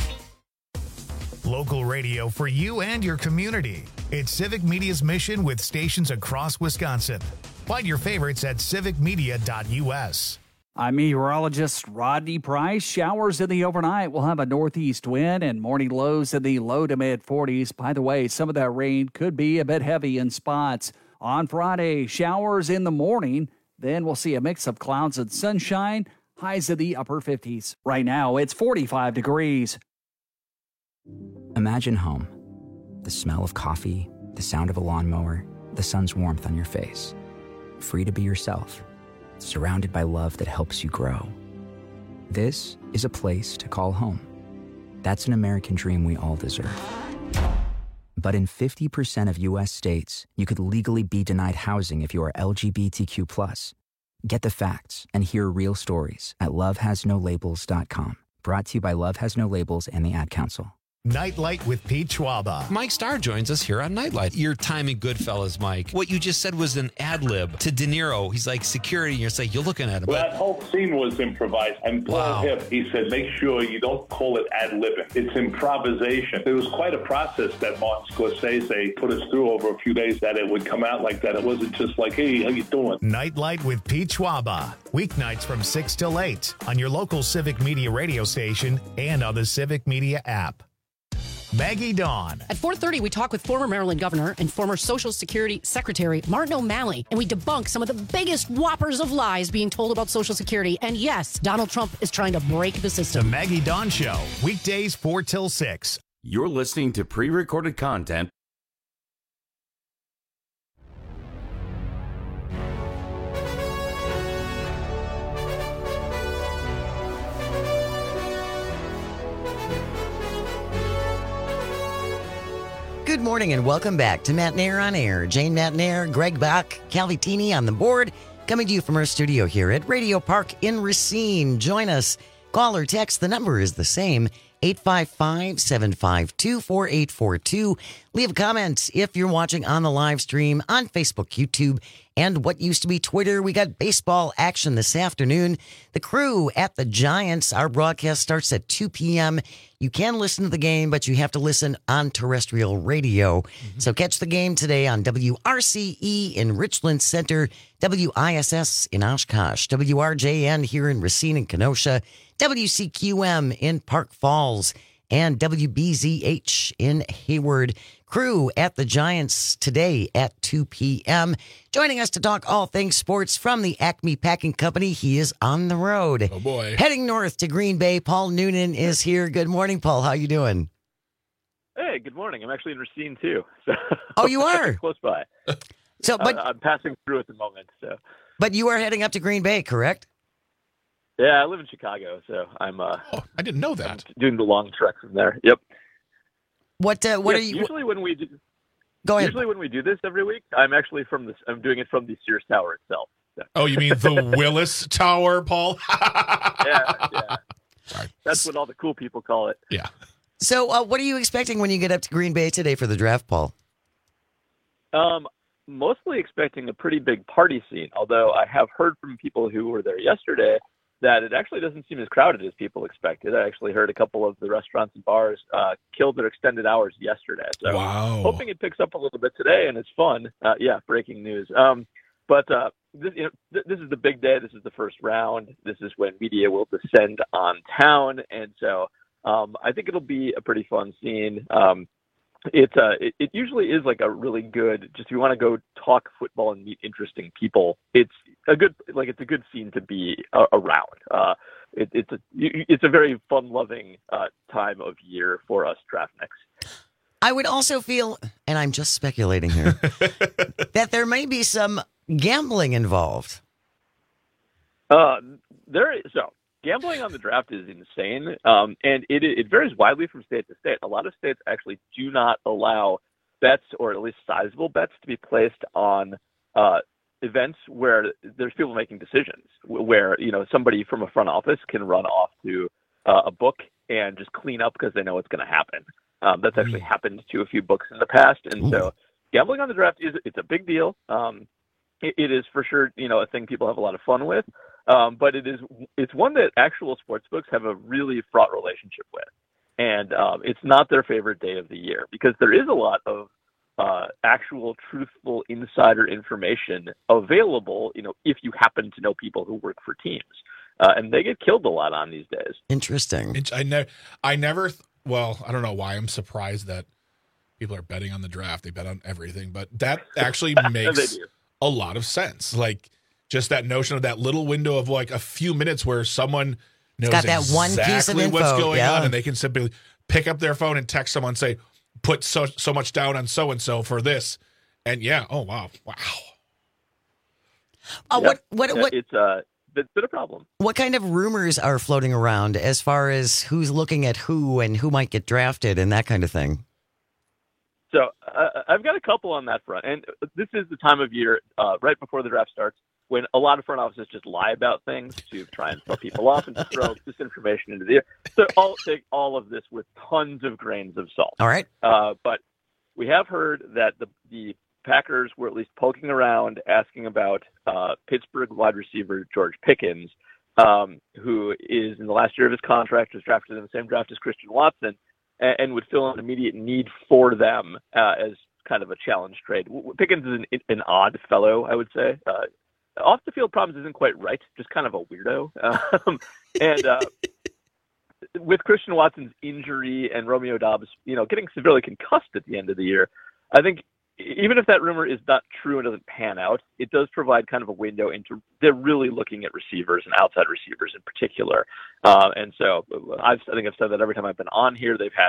Local radio for you and your community. It's Civic Media's mission with stations across Wisconsin. Find your favorites at civicmedia.us. I'm meteorologist Rodney Price. Showers in the overnight. We'll have a northeast wind and morning lows in the low to mid 40s. By the way, some of that rain could be a bit heavy in spots. On Friday, showers in the morning. Then we'll see a mix of clouds and sunshine. Highs in the upper 50s. Right now, it's 45 degrees. Imagine home. The smell of coffee, the sound of a lawnmower, the sun's warmth on your face. Free to be yourself. Surrounded by love that helps you grow. This is a place to call home. That's an American dream we all deserve. But in 50% of U.S. states, you could legally be denied housing if you are LGBTQ+. Get the facts and hear real stories at lovehasnolabels.com. Brought to you by Love Has No Labels and the Ad Council. Nightlight with Pete Schwaba. Mike Starr joins us here on Nightlight. Your time in Goodfellas, Mike. What you just said was an ad lib to De Niro. He's like security, and you're like, you're looking at him. Well, that whole scene was improvised. And Paul Hipp, he said, make sure you don't call it ad libbing. It's improvisation. It was quite a process that Martin Scorsese put us through over a few days, that it would come out like that. It wasn't just like, hey, how you doing? Nightlight with Pete Schwaba. Weeknights from 6 till 8 on your local Civic Media radio station and on the Civic Media app. Maggie Dawn. At 4:30, we talk with former Maryland Governor and former Social Security Secretary Martin O'Malley, and we debunk some of the biggest whoppers of lies being told about Social Security. And yes, Donald Trump is trying to break the system. The Maggie Dawn Show, weekdays 4 till 6 You're listening to pre-recorded content. Good morning and welcome back to Matt Nair on Air. Jane Matt Nair, Greg Bach, Calvitini on the board, coming to you from our studio here at Radio Park in Racine. Join us. Call or text. The number is the same, 855-752-4842. Leave a comment if you're watching on the live stream on Facebook, YouTube, and what used to be Twitter. We got baseball action this afternoon. The Crew at the Giants. Our broadcast starts at 2 p.m. You can listen to the game, but you have to listen on terrestrial radio. So catch the game today on WRCE in Richland Center, WISS in Oshkosh, WRJN here in Racine and Kenosha, WCQM in Park Falls, and WBZH in Hayward. Crew at the Giants today at 2 p.m. Joining us to talk all things sports from the Acme Packing Company. He is on the road. Oh, boy. Heading north to Green Bay, Paul Noonan is here. Good morning, Paul. How you doing? Hey, good morning. I'm actually in Racine, too. So Oh, you are? close by. So, but I'm passing through at the moment. So, but you are heading up to Green Bay, correct? yeah, I live in Chicago, so I'm I didn't know that. I'm doing the long trek from there. Yep. What Yes, are you? Usually when we do, Go ahead. Usually when we do this every week, I'm actually I'm doing it from the Sears Tower itself. So. Oh, you mean the Willis Tower, Paul? Yeah. Sorry. That's what all the cool people call it. Yeah. So, what are you expecting when you get up to Green Bay today for the draft, Paul? Mostly expecting a pretty big party scene, although I have heard from people who were there yesterday that it actually doesn't seem as crowded as people expected. I actually heard a couple of the restaurants and bars killed their extended hours yesterday. So Wow. hoping it picks up a little bit today, and it's fun. Breaking news. This is the big day. This is the first round. This is when media will descend on town. And so I think it'll be a pretty fun scene. It usually is like a really good, just if you want to go talk football and meet interesting people, it's a good scene to be around. It's a very fun-loving time of year for us draftniks. I would also feel, and I'm just speculating here, that there may be some gambling involved. Gambling on the draft is insane, and it varies widely from state to state. A lot of states actually do not allow bets, or at least sizable bets, to be placed on events where there's people making decisions, where somebody from a front office can run off to a book and just clean up because they know what's going to happen. That's actually happened to a few books in the past, and so gambling on the draft it's a big deal. It is for sure, a thing people have a lot of fun with. But it's one that actual sports books have a really fraught relationship with. And it's not their favorite day of the year because there is a lot of actual truthful insider information available, if you happen to know people who work for teams. And they get killed a lot on these days. Interesting. I never, I don't know why I'm surprised that people are betting on the draft. They bet on everything, but that actually makes a lot of sense. Like, just that notion of that little window of like a few minutes where someone knows got that exactly one piece of info, what's going on, and they can simply pick up their phone and text someone and say, put so much down on so-and-so for this. And wow. It's been a problem. What kind of rumors are floating around as far as who's looking at who and who might get drafted and that kind of thing? So I've got a couple on that front. And this is the time of year right before the draft starts when a lot of front offices just lie about things to try and throw people off and just throw disinformation into the air. So I'll take all of this with tons of grains of salt. All right. But we have heard that the Packers were at least poking around asking about Pittsburgh wide receiver George Pickens, who is in the last year of his contract, was drafted in the same draft as Christian Watson, and would fill an immediate need for them as kind of a challenge trade. Pickens is an odd fellow, I would say. Off the field problems isn't quite right, just kind of a weirdo. With Christian Watson's injury and Romeo Doubs, getting severely concussed at the end of the year, I think even if that rumor is not true and doesn't pan out, it does provide kind of a window into they're really looking at receivers and outside receivers in particular. And so I think I've said that every time I've been on here. They've had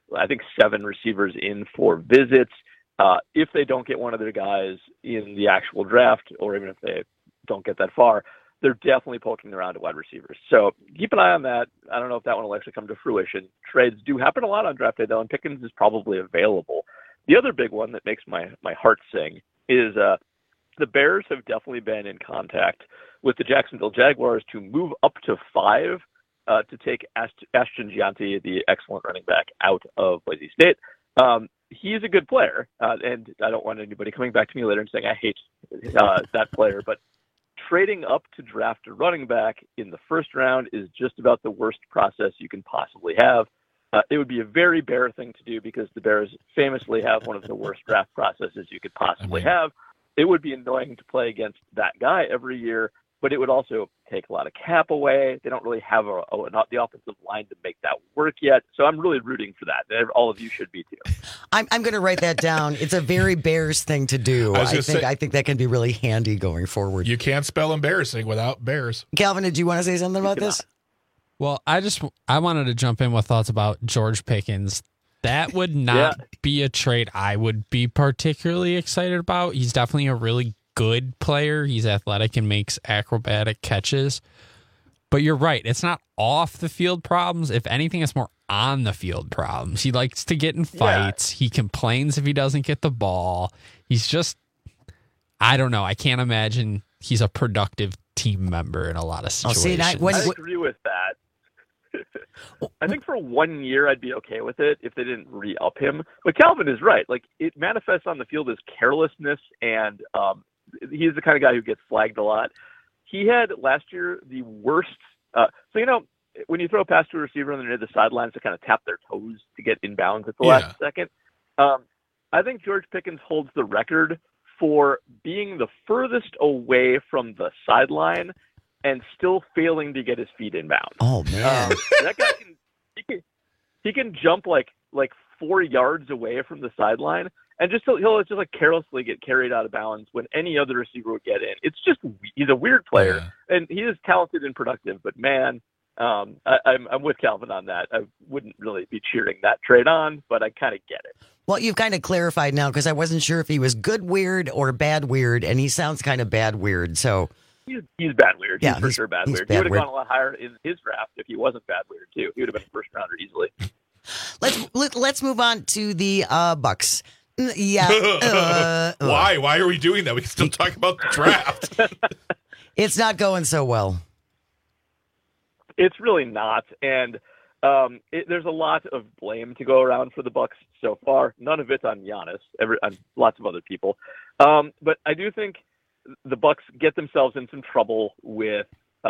I think 7 receivers in for visits. If they don't get one of their guys in the actual draft, or even if they don't get that far, they're definitely poking around at wide receivers. So keep an eye on that. I don't know if that one will actually come to fruition. Trades do happen a lot on draft day, though, and Pickens is probably available. The other big one that makes my heart sing is the Bears have definitely been in contact with the Jacksonville Jaguars to move up to 5 to take Ashton Gianti, the excellent running back, out of Boise State. He's a good player, and I don't want anybody coming back to me later and saying I hate that player, but trading up to draft a running back in the first round is just about the worst process you can possibly have. It would be a very Bear thing to do because the Bears famously have one of the worst draft processes you could possibly have. It would be annoying to play against that guy every year, but it would also take a lot of cap away. They don't really have the offensive line to make that work yet. So I'm really rooting for that. All of you should be too. I'm going to write that down. It's a very Bears thing to do. I think that can be really handy going forward. You can't spell embarrassing without Bears. Calvin, did you want to say something about this? Well, I wanted to jump in with thoughts about George Pickens. That would not be a trade I would be particularly excited about. He's definitely a really good player. He's athletic and makes acrobatic catches. But you're right. It's not off the field problems. If anything, it's more on the field problems. He likes to get in fights. He complains if he doesn't get the ball. He's just, I don't know. I can't imagine he's a productive team member in a lot of situations. I agree with that. I think for 1 year I'd be okay with it if they didn't re-up him. But Calvin is right. Like, it manifests on the field as carelessness, and he's the kind of guy who gets flagged a lot. He had last year the worst. When you throw a pass to a receiver and they're near the sidelines to kind of tap their toes to get inbounds at the last second, I think George Pickens holds the record for being the furthest away from the sideline and still failing to get his feet inbound. Oh man, that guy can jump like 4 yards away from the sideline, and he'll just like carelessly get carried out of bounds when any other receiver would get in. It's just, he's a weird player, and he is talented and productive. But man, I'm with Calvin on that. I wouldn't really be cheering that trade on, but I kind of get it. Well, you've kind of clarified now because I wasn't sure if he was good weird or bad weird, and he sounds kind of bad weird. So. He's bad weird. Yeah, he's for sure bad weird. He would have gone a lot higher in his draft if he wasn't bad weird too. He would have been a first rounder easily. Let's move on to the Bucks. Yeah. Why are we doing that? We can still talk about the draft. It's not going so well. It's really not, and there's a lot of blame to go around for the Bucks so far. None of it's on Giannis. On lots of other people, but I do think the Bucks get themselves in some trouble with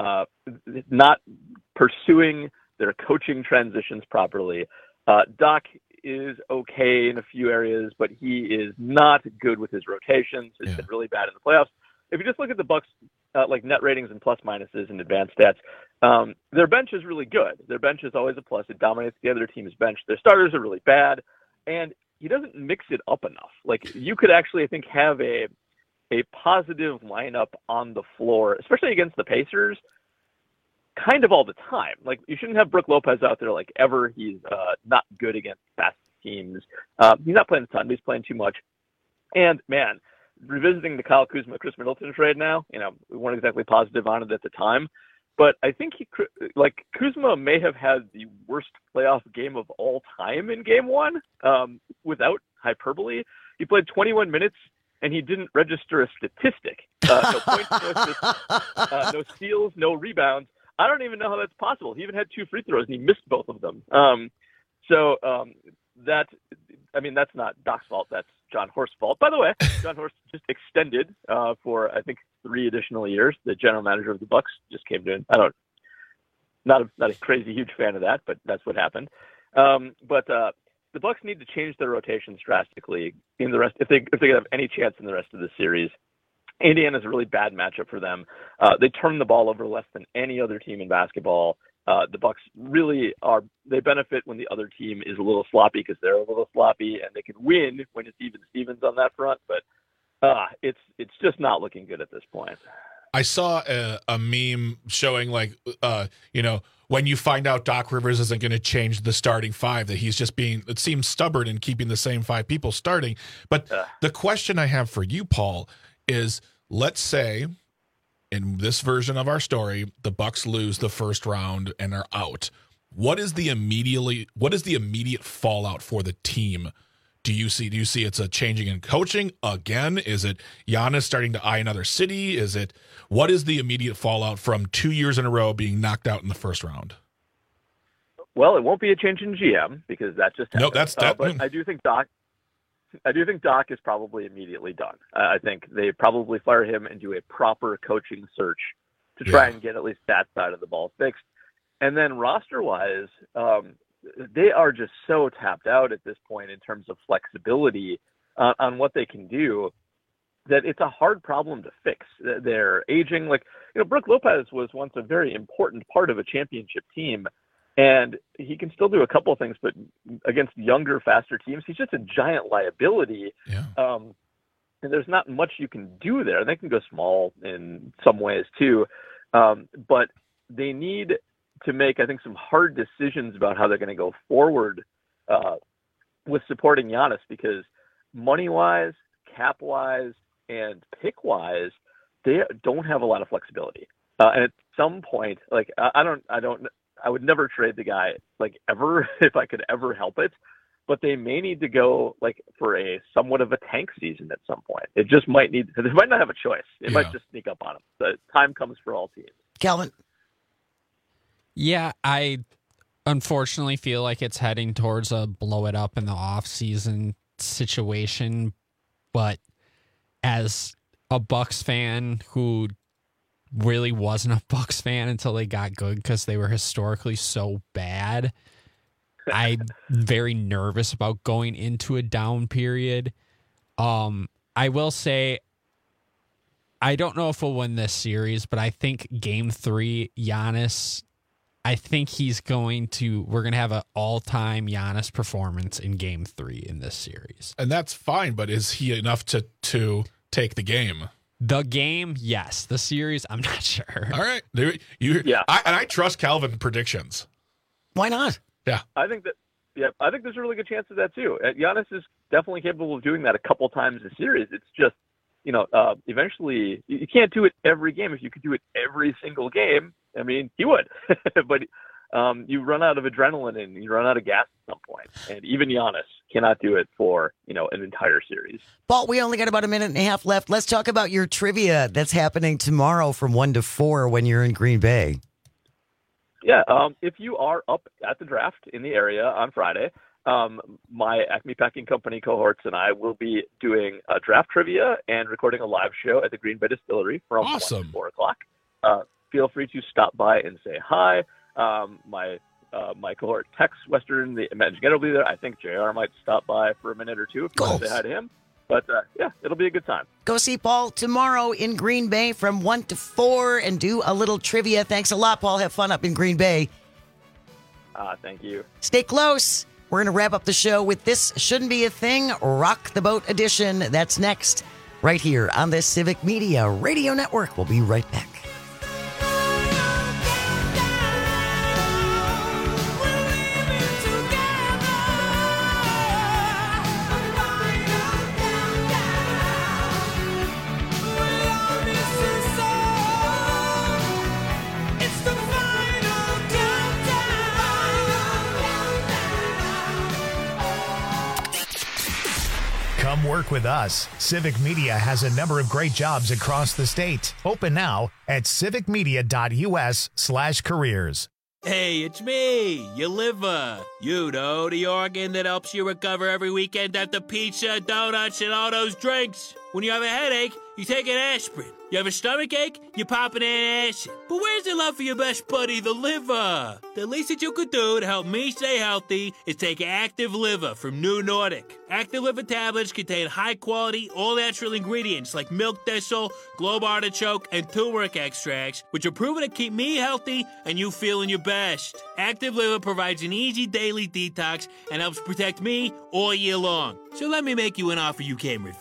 not pursuing their coaching transitions properly. Doc is okay in a few areas, but he is not good with his rotations. It's been really bad in the playoffs. If you just look at the Bucks, like net ratings and plus minuses and advanced stats, their bench is really good. Their bench is always a plus. It dominates the other team's bench. Their starters are really bad, and he doesn't mix it up enough. Like, you could actually, I think, have a positive lineup on the floor, especially against the Pacers, kind of all the time. Like, you shouldn't have Brook Lopez out there like ever. He's not good against fast teams. He's not playing a ton, but he's playing too much. And man, revisiting the Kyle Kuzma, Chris Middleton trade now, we weren't exactly positive on it at the time, but I think Kuzma may have had the worst playoff game of all time in game one, without hyperbole. He played 21 minutes and he didn't register a statistic. No points, no assists, no steals, no rebounds. I don't even know how that's possible. He even had 2 free throws and he missed both of them. That's not Doc's fault. That's John Horst's fault. By the way, John Horst just extended for, I think, 3 additional years. The general manager of the Bucks just came to. Not a crazy huge fan of that, but that's what happened. The Bucks need to change their rotations drastically in the rest if they have any chance in the rest of the series. Indiana's a really bad matchup for them. They turn the ball over less than any other team in basketball. The Bucks really they benefit when the other team is a little sloppy because they're a little sloppy, and they can win when it's even Stevens on that front. But it's just not looking good at this point. I saw a meme showing when you find out Doc Rivers isn't going to change the starting five, that he's just it seems stubborn in keeping the same five people starting. But the question I have for you, Paul, is let's say in this version of our story, the Bucks lose the first round and are out. What is the immediate fallout for the team? Do you see it's a changing in coaching again? Is it Giannis starting to eye another city? What is the immediate fallout from 2 years in a row being knocked out in the first round? Well, it won't be a change in GM because that just happened. No, that's that. But I do think Doc is probably immediately done. I think they probably fire him and do a proper coaching search to try and get at least that side of the ball fixed. And then roster-wise, they are just so tapped out at this point in terms of flexibility on what they can do that it's a hard problem to fix. They're aging. Brook Lopez was once a very important part of a championship team, and he can still do a couple of things, but against younger, faster teams, he's just a giant liability. Yeah. And there's not much you can do there. They can go small in some ways too, but they need to make, I think, some hard decisions about how they're going to go forward with supporting Giannis, because money-wise, cap-wise, and pick-wise, they don't have a lot of flexibility. And at some point, I would never trade the guy ever if I could ever help it. But they may need to go for a somewhat of a tank season at some point. It just they might not have a choice. It might just sneak up on them. The time comes for all teams. Calvin. Yeah, I unfortunately feel like it's heading towards a blow it up in the off-season situation. But as a Bucks fan who really wasn't a Bucks fan until they got good because they were historically so bad, I'm very nervous about going into a down period. I will say, I don't know if we'll win this series, but I think Game 3, Giannis, I think we're going to have an all-time Giannis performance in Game 3 in this series. And that's fine, but is he enough to take the game? The game, yes. The series, I'm not sure. All right. I trust Calvin predictions. Why not? Yeah. I think there's a really good chance of that too. Giannis is definitely capable of doing that a couple times a series. It's just, eventually you can't do it every game. If you could do it every single game, I mean, he would. But you run out of adrenaline and you run out of gas at some point. And even Giannis cannot do it for, an entire series. Paul, we only got about a minute and a half left. Let's talk about your trivia that's happening tomorrow from 1 to 4 when you're in Green Bay. Yeah, if you are up at the draft in the area on Friday, my Acme Packing Company cohorts and I will be doing a draft trivia and recording a live show at the Green Bay Distillery from 1 to 4 o'clock. Feel free to stop by and say hi. My cohort Tex Western, the Imagine will be there. I think JR might stop by for a minute or two if you want to say hi to him. But, it'll be a good time. Go see Paul tomorrow in Green Bay from 1 to 4 and do a little trivia. Thanks a lot, Paul. Have fun up in Green Bay. Thank you. Stay close. We're going to wrap up the show with This Shouldn't Be a Thing, Rock the Boat edition. That's next, right here on the Civic Media Radio Network. We'll be right back. Come work with us. Civic Media has a number of great jobs across the state. Open now at civicmedia.us/careers. Hey, it's me, your liver. You know, the organ that helps you recover every weekend after pizza, donuts, and all those drinks. When you have a headache, you take an aspirin. You have a stomach ache, you pop an antacid. But where's the love for your best buddy, the liver? The least that you could do to help me stay healthy is take Active Liver from New Nordic. Active Liver tablets contain high-quality, all-natural ingredients like milk thistle, globe artichoke, and turmeric extracts, which are proven to keep me healthy and you feeling your best. Active Liver provides an easy daily detox and helps protect me all year long. So let me make you an offer you can't refuse.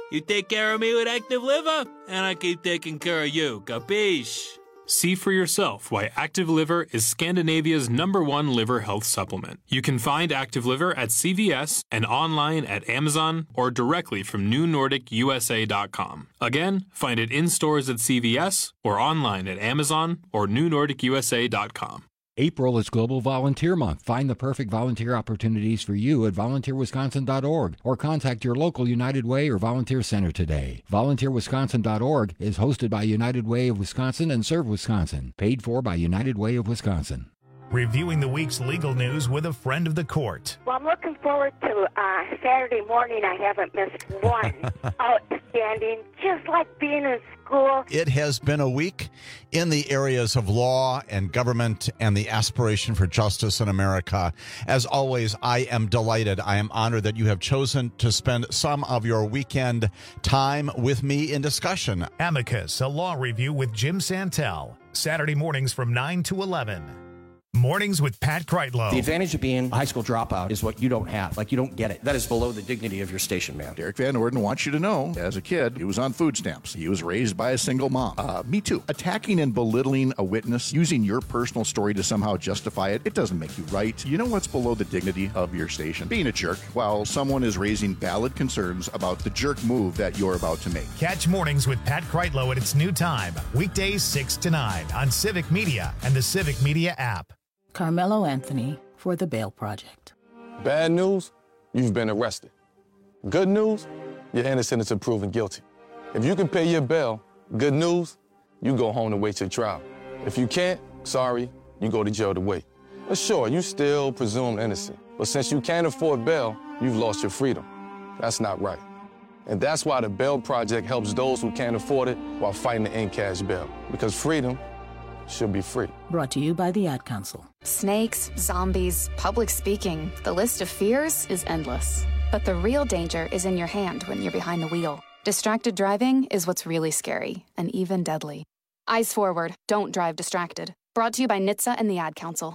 You take care of me with Active Liver, and I keep taking care of you. Capiche? See for yourself why Active Liver is Scandinavia's #1 liver health supplement. You can find Active Liver at CVS and online at Amazon or directly from NewNordicUSA.com. Again, find it in stores at CVS or online at Amazon or NewNordicUSA.com. April is Global Volunteer Month. Find the perfect volunteer opportunities for you at volunteerwisconsin.org or contact your local United Way or Volunteer Center today. VolunteerWisconsin.org is hosted by United Way of Wisconsin and Serve Wisconsin. Paid for by United Way of Wisconsin. Reviewing the week's legal news with a friend of the court. Well, I'm looking forward to Saturday morning. I haven't missed one. Outstanding, just like being in school. It has been a week in the areas of law and government and the aspiration for justice in America. As always, I am delighted. I am honored that you have chosen to spend some of your weekend time with me in discussion. Amicus, a law review with Jim Santel. Saturday mornings from 9 to 11. Mornings with Pat Kreitlow. The advantage of being a high school dropout is what you don't have. Like, you don't get it. That is below the dignity of your station, man. Derek Van Orden wants you to know, as a kid, he was on food stamps. He was raised by a single mom. Me too. Attacking and belittling a witness, using your personal story to somehow justify it, it doesn't make you right. You know what's below the dignity of your station? Being a jerk while someone is raising valid concerns about the jerk move that you're about to make. Catch Mornings with Pat Kreitlow at its new time, weekdays 6 to 9 on Civic Media and the Civic Media app. Carmelo Anthony for the Bail Project. Bad news, you've been arrested. Good news, you're innocent until proven guilty. If you can pay your bail, good news, you go home to wait your trial. If you can't, sorry, you go to jail to wait. But sure, you still presumed innocent. But since you can't afford bail, you've lost your freedom. That's not right. And that's why the Bail Project helps those who can't afford it while fighting to end cash bail. Because freedom should be free. Brought to you by the Ad Council. Snakes, zombies, public speaking. The list of fears is endless. But the real danger is in your hand when you're behind the wheel. Distracted driving is what's really scary and even deadly. Eyes forward. Don't drive distracted. Brought to you by NHTSA and the Ad Council.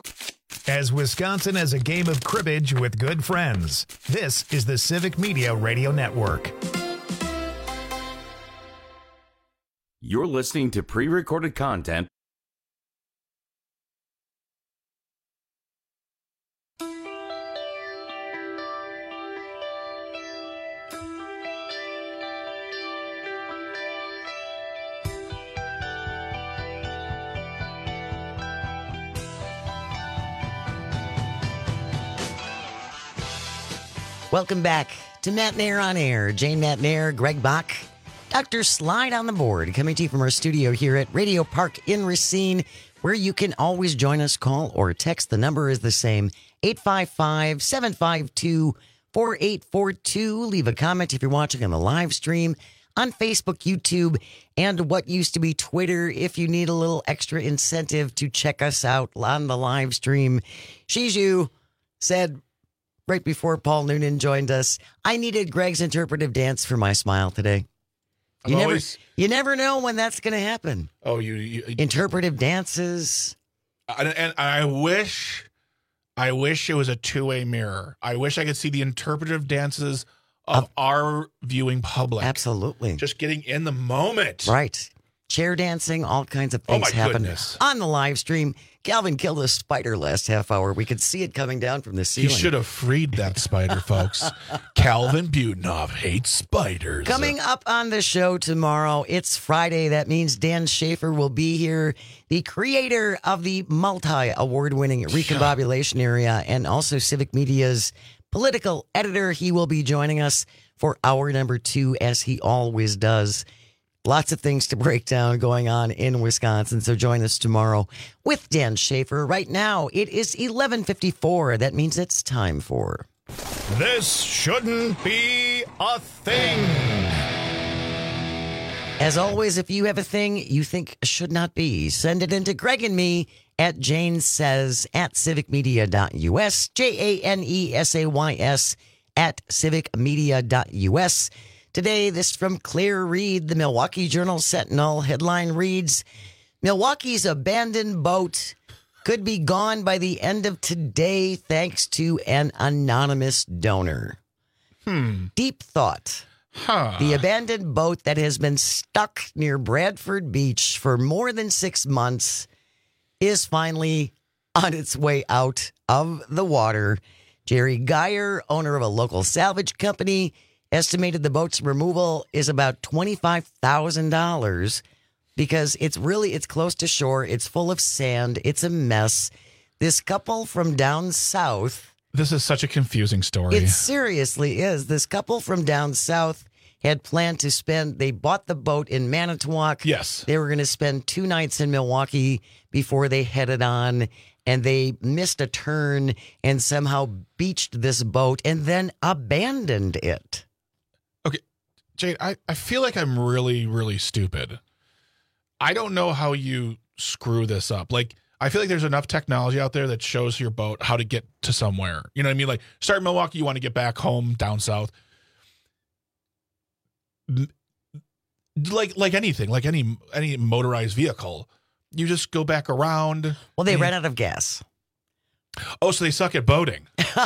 As Wisconsin as a game of cribbage with good friends. This is the Civic Media Radio Network. You're listening to pre-recorded content. Welcome back to Matt Nair on Air. Jane Matt Nair, Greg Bach, Dr. Slide on the board, coming to you from our studio here at Radio Park in Racine, where you can always join us, call or text. The number is the same, 855-752-4842. Leave a comment if you're watching on the live stream on Facebook, YouTube, and what used to be Twitter if you need a little extra incentive to check us out on the live stream. Shiju said right before Paul Noonan joined us, I needed Greg's interpretive dance for my smile today. You never know when that's going to happen. Oh, you interpretive dances. And I wish it was a two-way mirror. I wish I could see the interpretive dances of our viewing public. Absolutely. Just getting in the moment. Right. Chair dancing, all kinds of things happen on the live stream. Calvin killed a spider last half hour. We could see it coming down from the ceiling. He should have freed that spider, folks. Calvin Butenhoff hates spiders. Coming up on the show tomorrow, it's Friday. That means Dan Schaefer will be here, the creator of the multi-award-winning Recombobulation Area and also Civic Media's political editor. He will be joining us for hour number 2, as he always does. Lots of things to break down going on in Wisconsin, so join us tomorrow with Dan Schaefer. Right now, it is 11:54. That means it's time for... This shouldn't be a thing. As always, if you have a thing you think should not be, send it into Greg and me at janesays at civicmedia.us, JANESAYS at civicmedia.us. Today, this from Claire Reed, the Milwaukee Journal-Sentinel. Headline reads, Milwaukee's abandoned boat could be gone by the end of today thanks to an anonymous donor. Deep thought. The abandoned boat that has been stuck near Bradford Beach for more than 6 months is finally on its way out of the water. Jerry Geyer, owner of a local salvage company, estimated the boat's removal is about $25,000 because it's close to shore. It's full of sand. It's a mess. This couple from down south. This is such a confusing story. It seriously is. This couple from down south had planned to they bought the boat in Manitowoc. Yes. They were going to spend 2 nights in Milwaukee before they headed on, and they missed a turn and somehow beached this boat and then abandoned it. Okay, Jade, I feel like I'm really, really stupid. I don't know how you screw this up. Like, I feel like there's enough technology out there that shows your boat how to get to somewhere. You know what I mean? Like, start in Milwaukee, you want to get back home down south. Like anything, like any motorized vehicle, you just go back around. Well, they ran out of gas. Oh, so they suck at boating.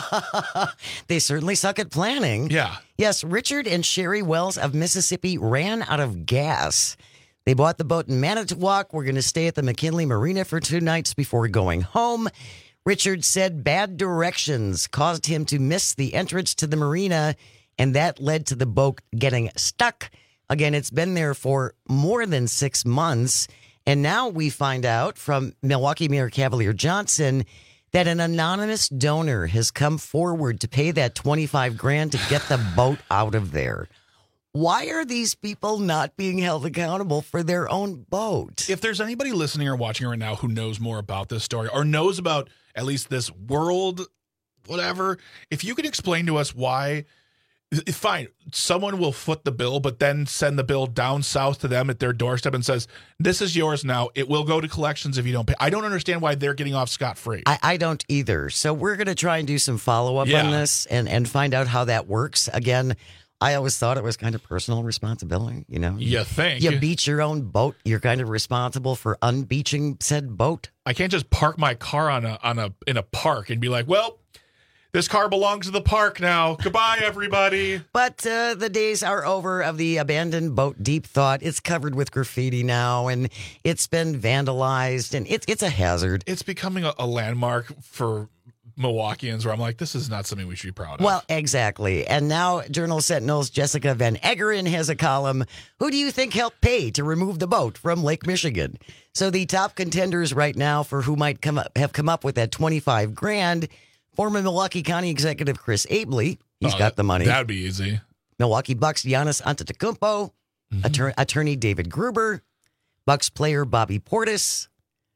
They certainly suck at planning. Yeah. Yes, Richard and Sherry Wells of Mississippi ran out of gas. They bought the boat in Manitowoc. We're going to stay at the McKinley Marina for 2 nights before going home. Richard said bad directions caused him to miss the entrance to the marina, and that led to the boat getting stuck. Again, it's been there for more than 6 months. And now we find out from Milwaukee Mayor Cavalier Johnson that an anonymous donor has come forward to pay that $25,000 to get the boat out of there. Why are these people not being held accountable for their own boat? If there's anybody listening or watching right now who knows more about this story or knows about at least this world, whatever, if you could explain to us why, fine, someone will foot the bill, but then send the bill down south to them at their doorstep and says, this is yours now. It will go to collections if you don't pay. I don't understand why they're getting off scot-free. I don't either. So we're going to try and do some follow-up on this and find out how that works. Again, I always thought it was kind of personal responsibility, you know. You think? You beach your own boat, you're kind of responsible for unbeaching said boat. I can't just park my car in a park and be like, well, this car belongs to the park now. Goodbye, everybody. But the days are over of the abandoned boat Deep Thought. It's covered with graffiti now, and it's been vandalized, and it's a hazard. It's becoming a landmark for Milwaukeeans where I'm like, this is not something we should be proud of. Well, exactly. And now Journal Sentinel's Jessica Van Eggeren has a column. Who do you think helped pay to remove the boat from Lake Michigan? So the top contenders right now for who might have come up with that $25,000, former Milwaukee County Executive Chris Abley. He's got the money. That'd be easy. Milwaukee Bucks Giannis Antetokounmpo, attorney David Gruber, Bucks player Bobby Portis,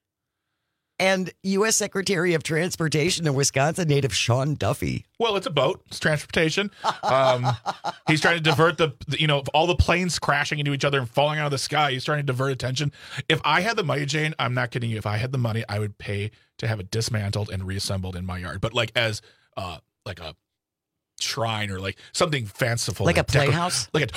and U.S. Secretary of Transportation and Wisconsin native Sean Duffy. Well, it's a boat. It's transportation. He's trying to divert all the planes crashing into each other and falling out of the sky. He's trying to divert attention. If I had the money, Jane, I'm not kidding you. If I had the money, I would pay to have it dismantled and reassembled in my yard. But like as like a shrine or like something fanciful, like a playhouse, like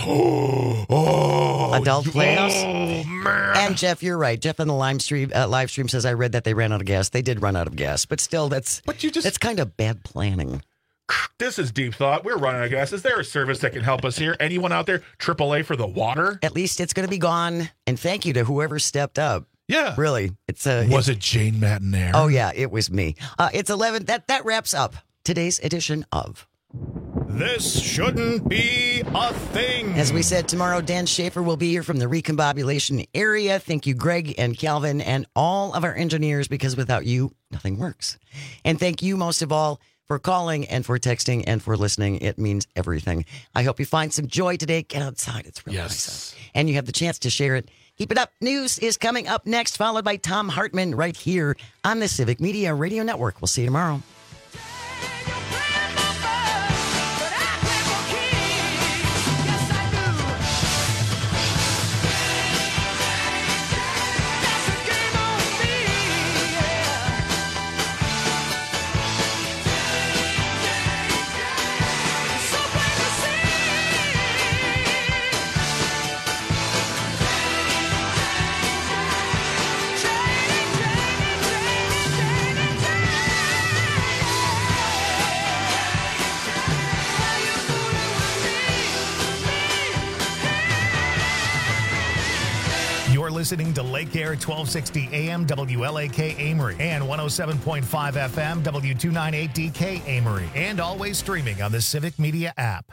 a adult playhouse. Oh man! And Jeff, you're right. Jeff in the live stream says I read that they ran out of gas. They did run out of gas, but still, that's kind of bad planning. This is Deep Thought. We're running out of gas. Is there a service that can help us here? Anyone out there? AAA for the water? At least it's going to be gone. And thank you to whoever stepped up. Yeah, really. Was it Jane Matinaire? Oh yeah, it was me. It's 11. That wraps up today's edition of This Shouldn't Be a Thing. As we said, tomorrow Dan Schaefer will be here from the recombobulation area. Thank you, Greg and Calvin, and all of our engineers, because without you, nothing works. And thank you most of all for calling and for texting and for listening. It means everything. I hope you find some joy today. Get outside. It's really nice out. And you have the chance to share it. Keep it up. News is coming up next, followed by Tom Hartman right here on the Civic Media Radio Network. We'll see you tomorrow. listening to Lake Air 1260 AM WLAK Amory and 107.5 FM W298DK Amory, and always streaming on the Civic Media app.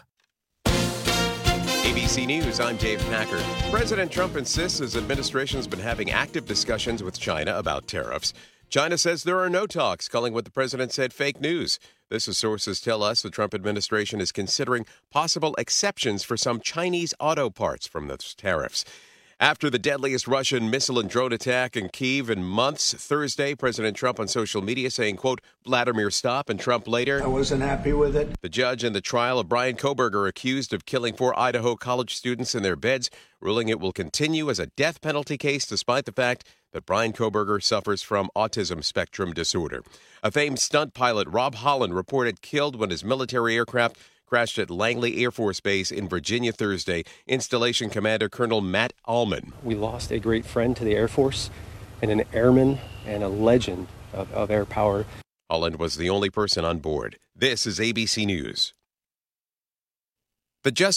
ABC News, I'm Dave Packard. President Trump insists his administration's been having active discussions with China about tariffs. China says there are no talks, calling what the president said fake news. This, as sources tell us, the Trump administration is considering possible exceptions for some Chinese auto parts from those tariffs. After the deadliest Russian missile and drone attack in Kyiv in months, Thursday, President Trump on social media saying, quote, Vladimir stop, and Trump later, I wasn't happy with it. The judge in the trial of Brian Kohberger, accused of killing 4 Idaho college students in their beds, ruling it will continue as a death penalty case despite the fact that Brian Kohberger suffers from autism spectrum disorder. A famed stunt pilot, Rob Holland, reported killed when his military aircraft crashed at Langley Air Force Base in Virginia Thursday. Installation Commander Colonel Matt Allman. We lost a great friend to the Air Force and an airman and a legend of air power. Holland was the only person on board. This is ABC News. The